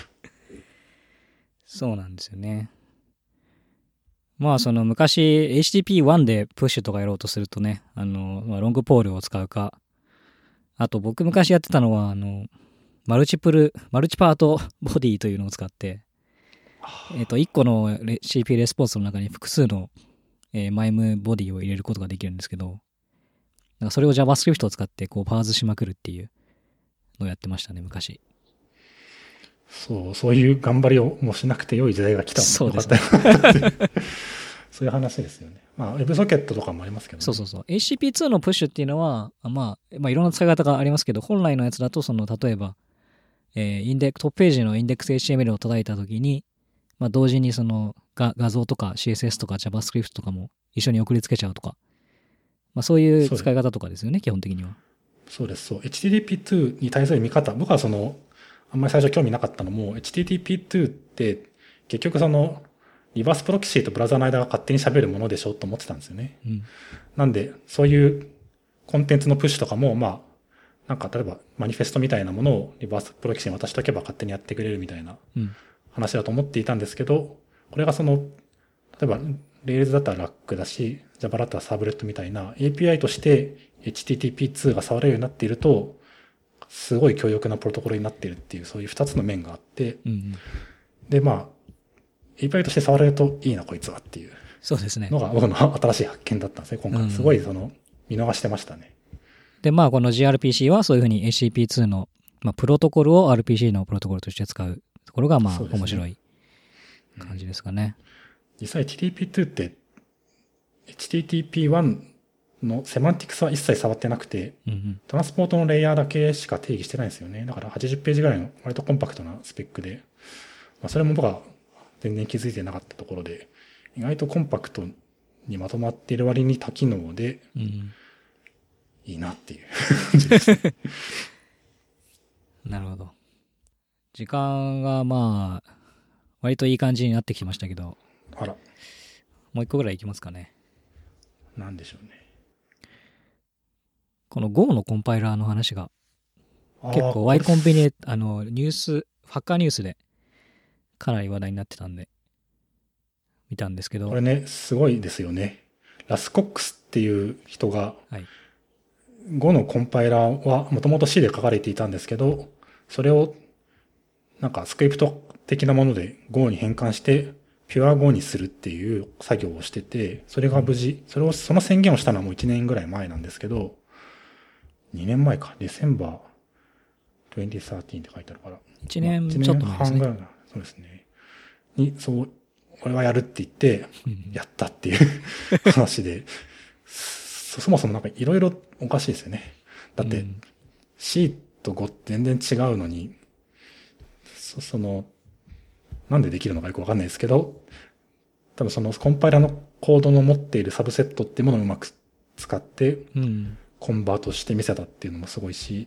そうなんですよね。まあその昔 エイチティーピーワン でプッシュとかやろうとするとね、あの、まあ、ロングポールを使うか、あと僕昔やってたのは、あの、マルチプル、マルチパートボディというのを使って、えっと、いっこの シーピーユー レスポンスの中に複数の、えー、マイムボディを入れることができるんですけど、なんかそれを JavaScript を使ってこうパーズしまくるっていうのをやってましたね、昔。 そう、そういう頑張りをもうしなくて良い時代が来たのもよかったよね。そういう話ですよね。まあ、WebSocket とかもありますけどね。 そうそうそう。エイチティーピーツー のプッシュっていうのは、まあ、まあ、いろんな使い方がありますけど、本来のやつだと、その、例えば、えー、インデックトップページのインデックス エイチティーエムエル を叩いたときに、まあ、同時にその画、画像とか シーエスエス とか JavaScript とかも一緒に送りつけちゃうとか、まあ、そういう使い方とかですよね、基本的には。 そうです、そう。エイチティーティーピーツー に対する見方、僕はその、あんまり最初興味なかったのも、エイチティーティーピーツー って結局その、リバースプロキシーとブラウザの間が勝手に喋るものでしょと思ってたんですよね。 うん、 なんで、そういうコンテンツのプッシュとかも、まあ、なんか例えばマニフェストみたいなものをリバースプロキシーに渡しておけば勝手にやってくれるみたいな話だと思っていたんですけど、これがその、例えば Rails だったらラックだし、Java だったらサーブレットみたいな エーピーアイ として エイチティーティーピーツー が触れるようになっていると、すごい強力なプロトコルになっているっていう、そういう二つの面があって、 うんうん、 で、まあ、エーピーアイ として触れるといいな、こいつはっていうそうですね。 のが僕の新しい発見だったんですね、今回。すごいその、見逃してましたね。 で、まあ、この ジーアールピーシー はそういうふうに エイチティーピーツー の、まあ、プロトコルを アールピーシー のプロトコルとして使うところが、まあ、ね、面白い感じですかね。 うん、実際 エイチティーティーピーツー って、エイチティーティーピーワン のセマンティクスは一切触ってなくて、うんうん、トランスポートのレイヤーだけしか定義してないんですよね。だからはちじゅっページぐらいの割とコンパクトなスペックで、まあ、それも僕は全然気づいてなかったところで、意外とコンパクトにまとまっている割に多機能で、うん、いいなっていう感じですね。 なるほど。時間がまあ、割といい感じになってきましたけど、 あら。 もう一個ぐらいいきますかね。 なんでしょうね。 この Go のコンパイラーの話が、結構 Y コンビニ、あの、ニュース、ハッカーニュースでかなり話題になってたんで、見たんですけど。 これね、すごいですよね。ラスコックスっていう人が、はい、Go のコンパイラーはもともと C で書かれていたんですけど、それをなんかスクリプト的なもので Go に変換して、ピュア Go にするっていう作業をしてて、それが無事、それを、その宣言をしたのはもういちねんぐらい前なんですけど、にねんまえか、デセンバーにせんじゅうさんって書いてあるから。 いちねんちょっと前ですね。いちねんはんぐらい。 そうですね。に、そう、俺はやるって言って、やったっていう話で、そもそもなんかいろいろおかしいですよね。だって、C と Go って全然違うのに、そ, その、なんでできるのかよくわかんないですけど、 多分そのコンパイラのコードの持っているサブセットっていうものをうまく使って、コンバートして見せたっていうのもすごいし、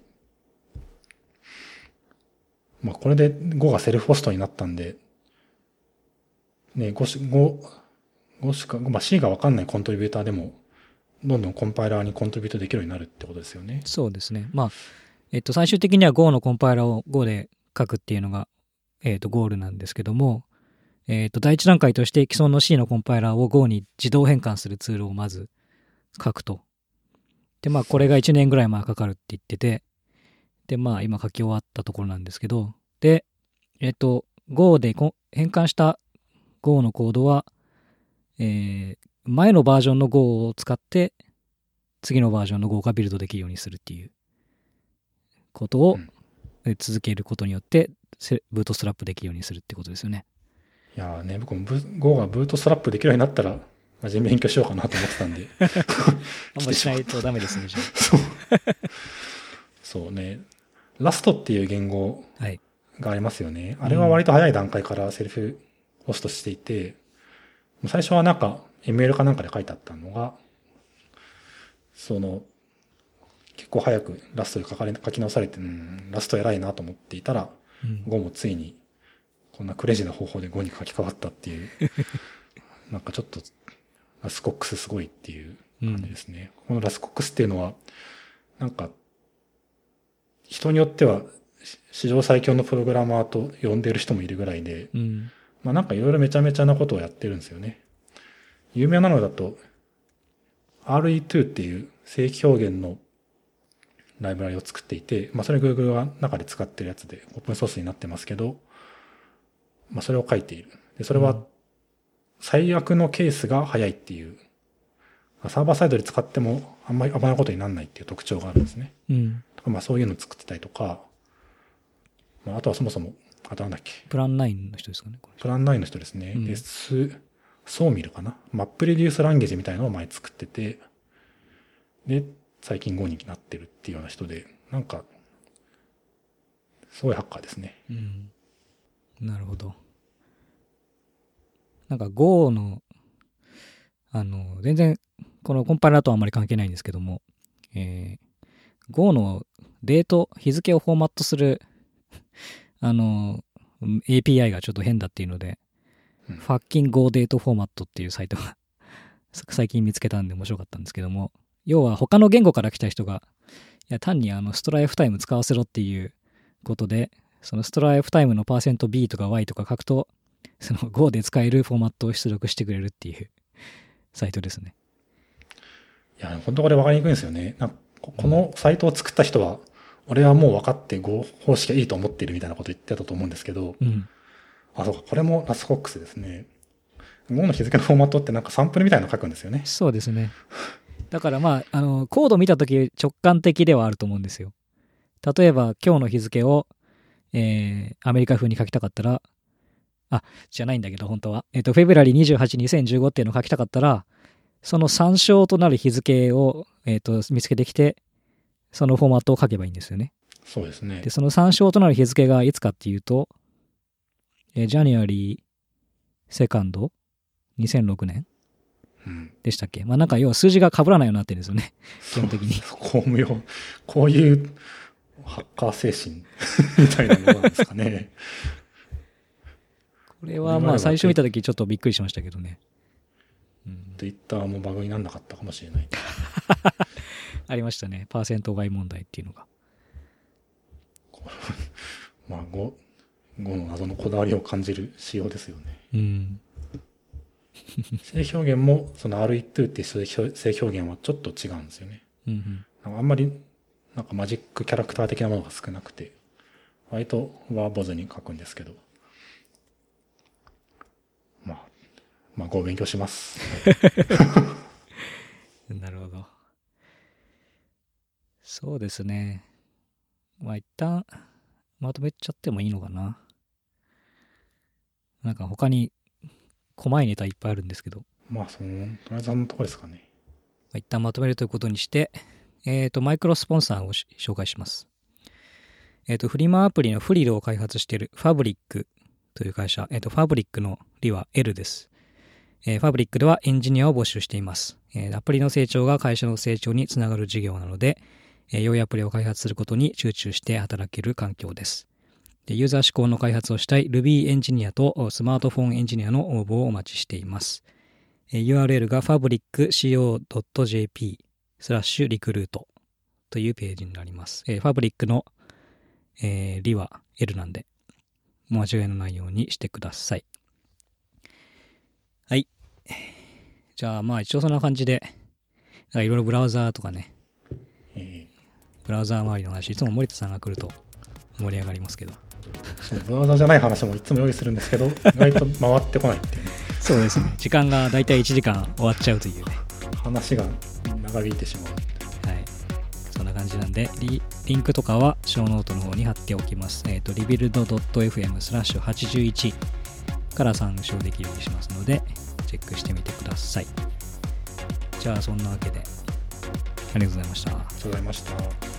まあこれで Go がセルフホストになったんで、ね、Go し、Go、Go しか、まあ C がわかんないコントリビューターでも、どんどんコンパイラーにコントリビュートできるようになるってことですよね。 そうですね。まあ、えっと、最終的には Go のコンパイラーを Go で書くっていうのが、えっと、ゴールなんですけども、えっと、第一段階として既存の C のコンパイラーを Go に自動変換するツールをまず書くと。で、まあ、これがいちねんぐらいまあかかるって言ってて、で、まあ、今書き終わったところなんですけど、で、えっと、Go で変換した Go のコードは、えー、前のバージョンの Go を使って、次のバージョンの Go がビルドできるようにするっていうことを続けることによって、ブートストラップできるようにするってことですよね。 いやーね、僕も Go がブートストラップできるようになったら、真面目に勉強しようかなと思ってたんで。 あんまりしないとダメですね、じゃあ。 そう。そうね。ラストっていう言語がありますよね。はい、あれは割と早い段階からセルフホストしていて、うん、最初はなんか エムエル かなんかで書いてあったのが、その、結構早くラストで書かれ、書き直されて、うん、ラスト偉いなと思っていたら、うん、Go もついに、こんなクレイジーな方法で Go に書き換わったっていう、なんかちょっと、ラスコックスすごいっていう感じですね。うん、このラスコックスっていうのは、なんか、人によっては史上最強のプログラマーと呼んでる人もいるぐらいで、うん、まあなんかいろいろめちゃめちゃなことをやってるんですよね。有名なのだと、アールイーツー っていう正規表現のライブラリを作っていて、まあそれ Google が中で使ってるやつでオープンソースになってますけど、まあそれを書いている。で、それは最悪のケースが早いっていう、サーバーサイドで使ってもあんまり危ないことにならないっていう特徴があるんですね。うん。まあそういうのを作ってたりとか、まああとはそもそも、あとなんだっけ。 プランナインの人ですかね。 プランナインの人ですね。うん、S、ソーミルかな。マップレデュースランゲージみたいなのを前作ってて、で、最近 Go になってるっていうような人で、なんか、すごいハッカーですね。 うん。なるほど。なんか Go の、あの、全然、このコンパイラーとはあんまり関係ないんですけども、えー、Go のデート、日付をフォーマットする、あの、エーピーアイ がちょっと変だっていうので、うん、ファッキン Go デートフォーマットっていうサイトが最近見つけたんで面白かったんですけども、要は他の言語から来た人が、いや単にあのストライフタイム使わせろっていうことで、そのストライフタイムのパーセント B とか Y とか書くと、その Go で使えるフォーマットを出力してくれるっていうサイトですね。 いや、本当これ分かりにくいんですよね。なんかこのサイトを作った人は、俺はもう分かって Go 方式がいいと思っているみたいなこと言ってたと思うんですけど、うん、あ、そうか、これもラスコックスですね。Go の日付のフォーマットってなんかサンプルみたいなの書くんですよね。 そうですね。だからまあ、あの、コード見たとき直感的ではあると思うんですよ。例えば今日の日付を、えー、アメリカ風に書きたかったら、あ、じゃないんだけど本当は。えっと、フェブラリーにじゅうはち、にせんじゅうごっていうのを書きたかったら、その参照となる日付を、えっと、見つけてきて、そのフォーマットを書けばいいんですよね。 そうですね。 で、その参照となる日付がいつかっていうと、えー、ジャニュアリーセカンドにせんろくねんでしたっけ、うん、まあなんか要は数字が被らないようになってるんですよね。基本的に。 公務用。こういうハッカー精神みたいなものなんですかね。 これはまあ最初見たときちょっとびっくりしましたけどね。 Twitter もバグにならなかったかもしれない。 ありましたね。パーセント Y 問題っていうのが。 まあ Go、Go の謎のこだわりを感じる仕様ですよね。 うん。 正表現もその アールイーツー っていう正表現はちょっと違うんですよね。うんうん、あんまりなんかマジックキャラクター的なものが少なくて、割とワーボズに書くんですけど、まあ、まあ Go 勉強します。 なるほど。そうですね。まあ一旦まとめちゃってもいいのかな。なんか他に細いネタいっぱいあるんですけど。 まあその、とりあえずあのところですかね。 一旦まとめるということにして、えっと、マイクロスポンサーを紹介します。えっと、フリマアプリのフリルを開発しているファブリックという会社、えっと、ファブリックのリは L です。 えー、ファブリックではエンジニアを募集しています。えー、アプリの成長が会社の成長につながる事業なので、えー、良いアプリを開発することに集中して働ける環境です。で、ユーザー志向の開発をしたい Ruby エンジニアとスマートフォンエンジニアの応募をお待ちしています。えー、ユーアールエル が ファブリックコード ジェーピー スラッシュリクルートというページになります。えー、ファブリックの、えー、リは L なんで、間違いのないようにしてください。はい。じゃあまあ一応そんな感じで、いろいろブラウザーとかね、えー、ブラウザー周りの話、いつも森田さんが来ると盛り上がりますけど。 そう、ブラウザーじゃない話もいつも用意するんですけど、意外と回ってこないっていうね。 そうですね。時間がだいたいいちじかん終わっちゃうというね。 話が長引いてしまう。 はい。そんな感じなんで、リ, リンクとかはショーノートの方に貼っておきます。えっ、ー、と、リビルド .fm スラッシュはちじゅういちから参照できるようにしますので、チェックしてみてください。じゃあそんなわけで、ありがとうございました。 ありがとうございました。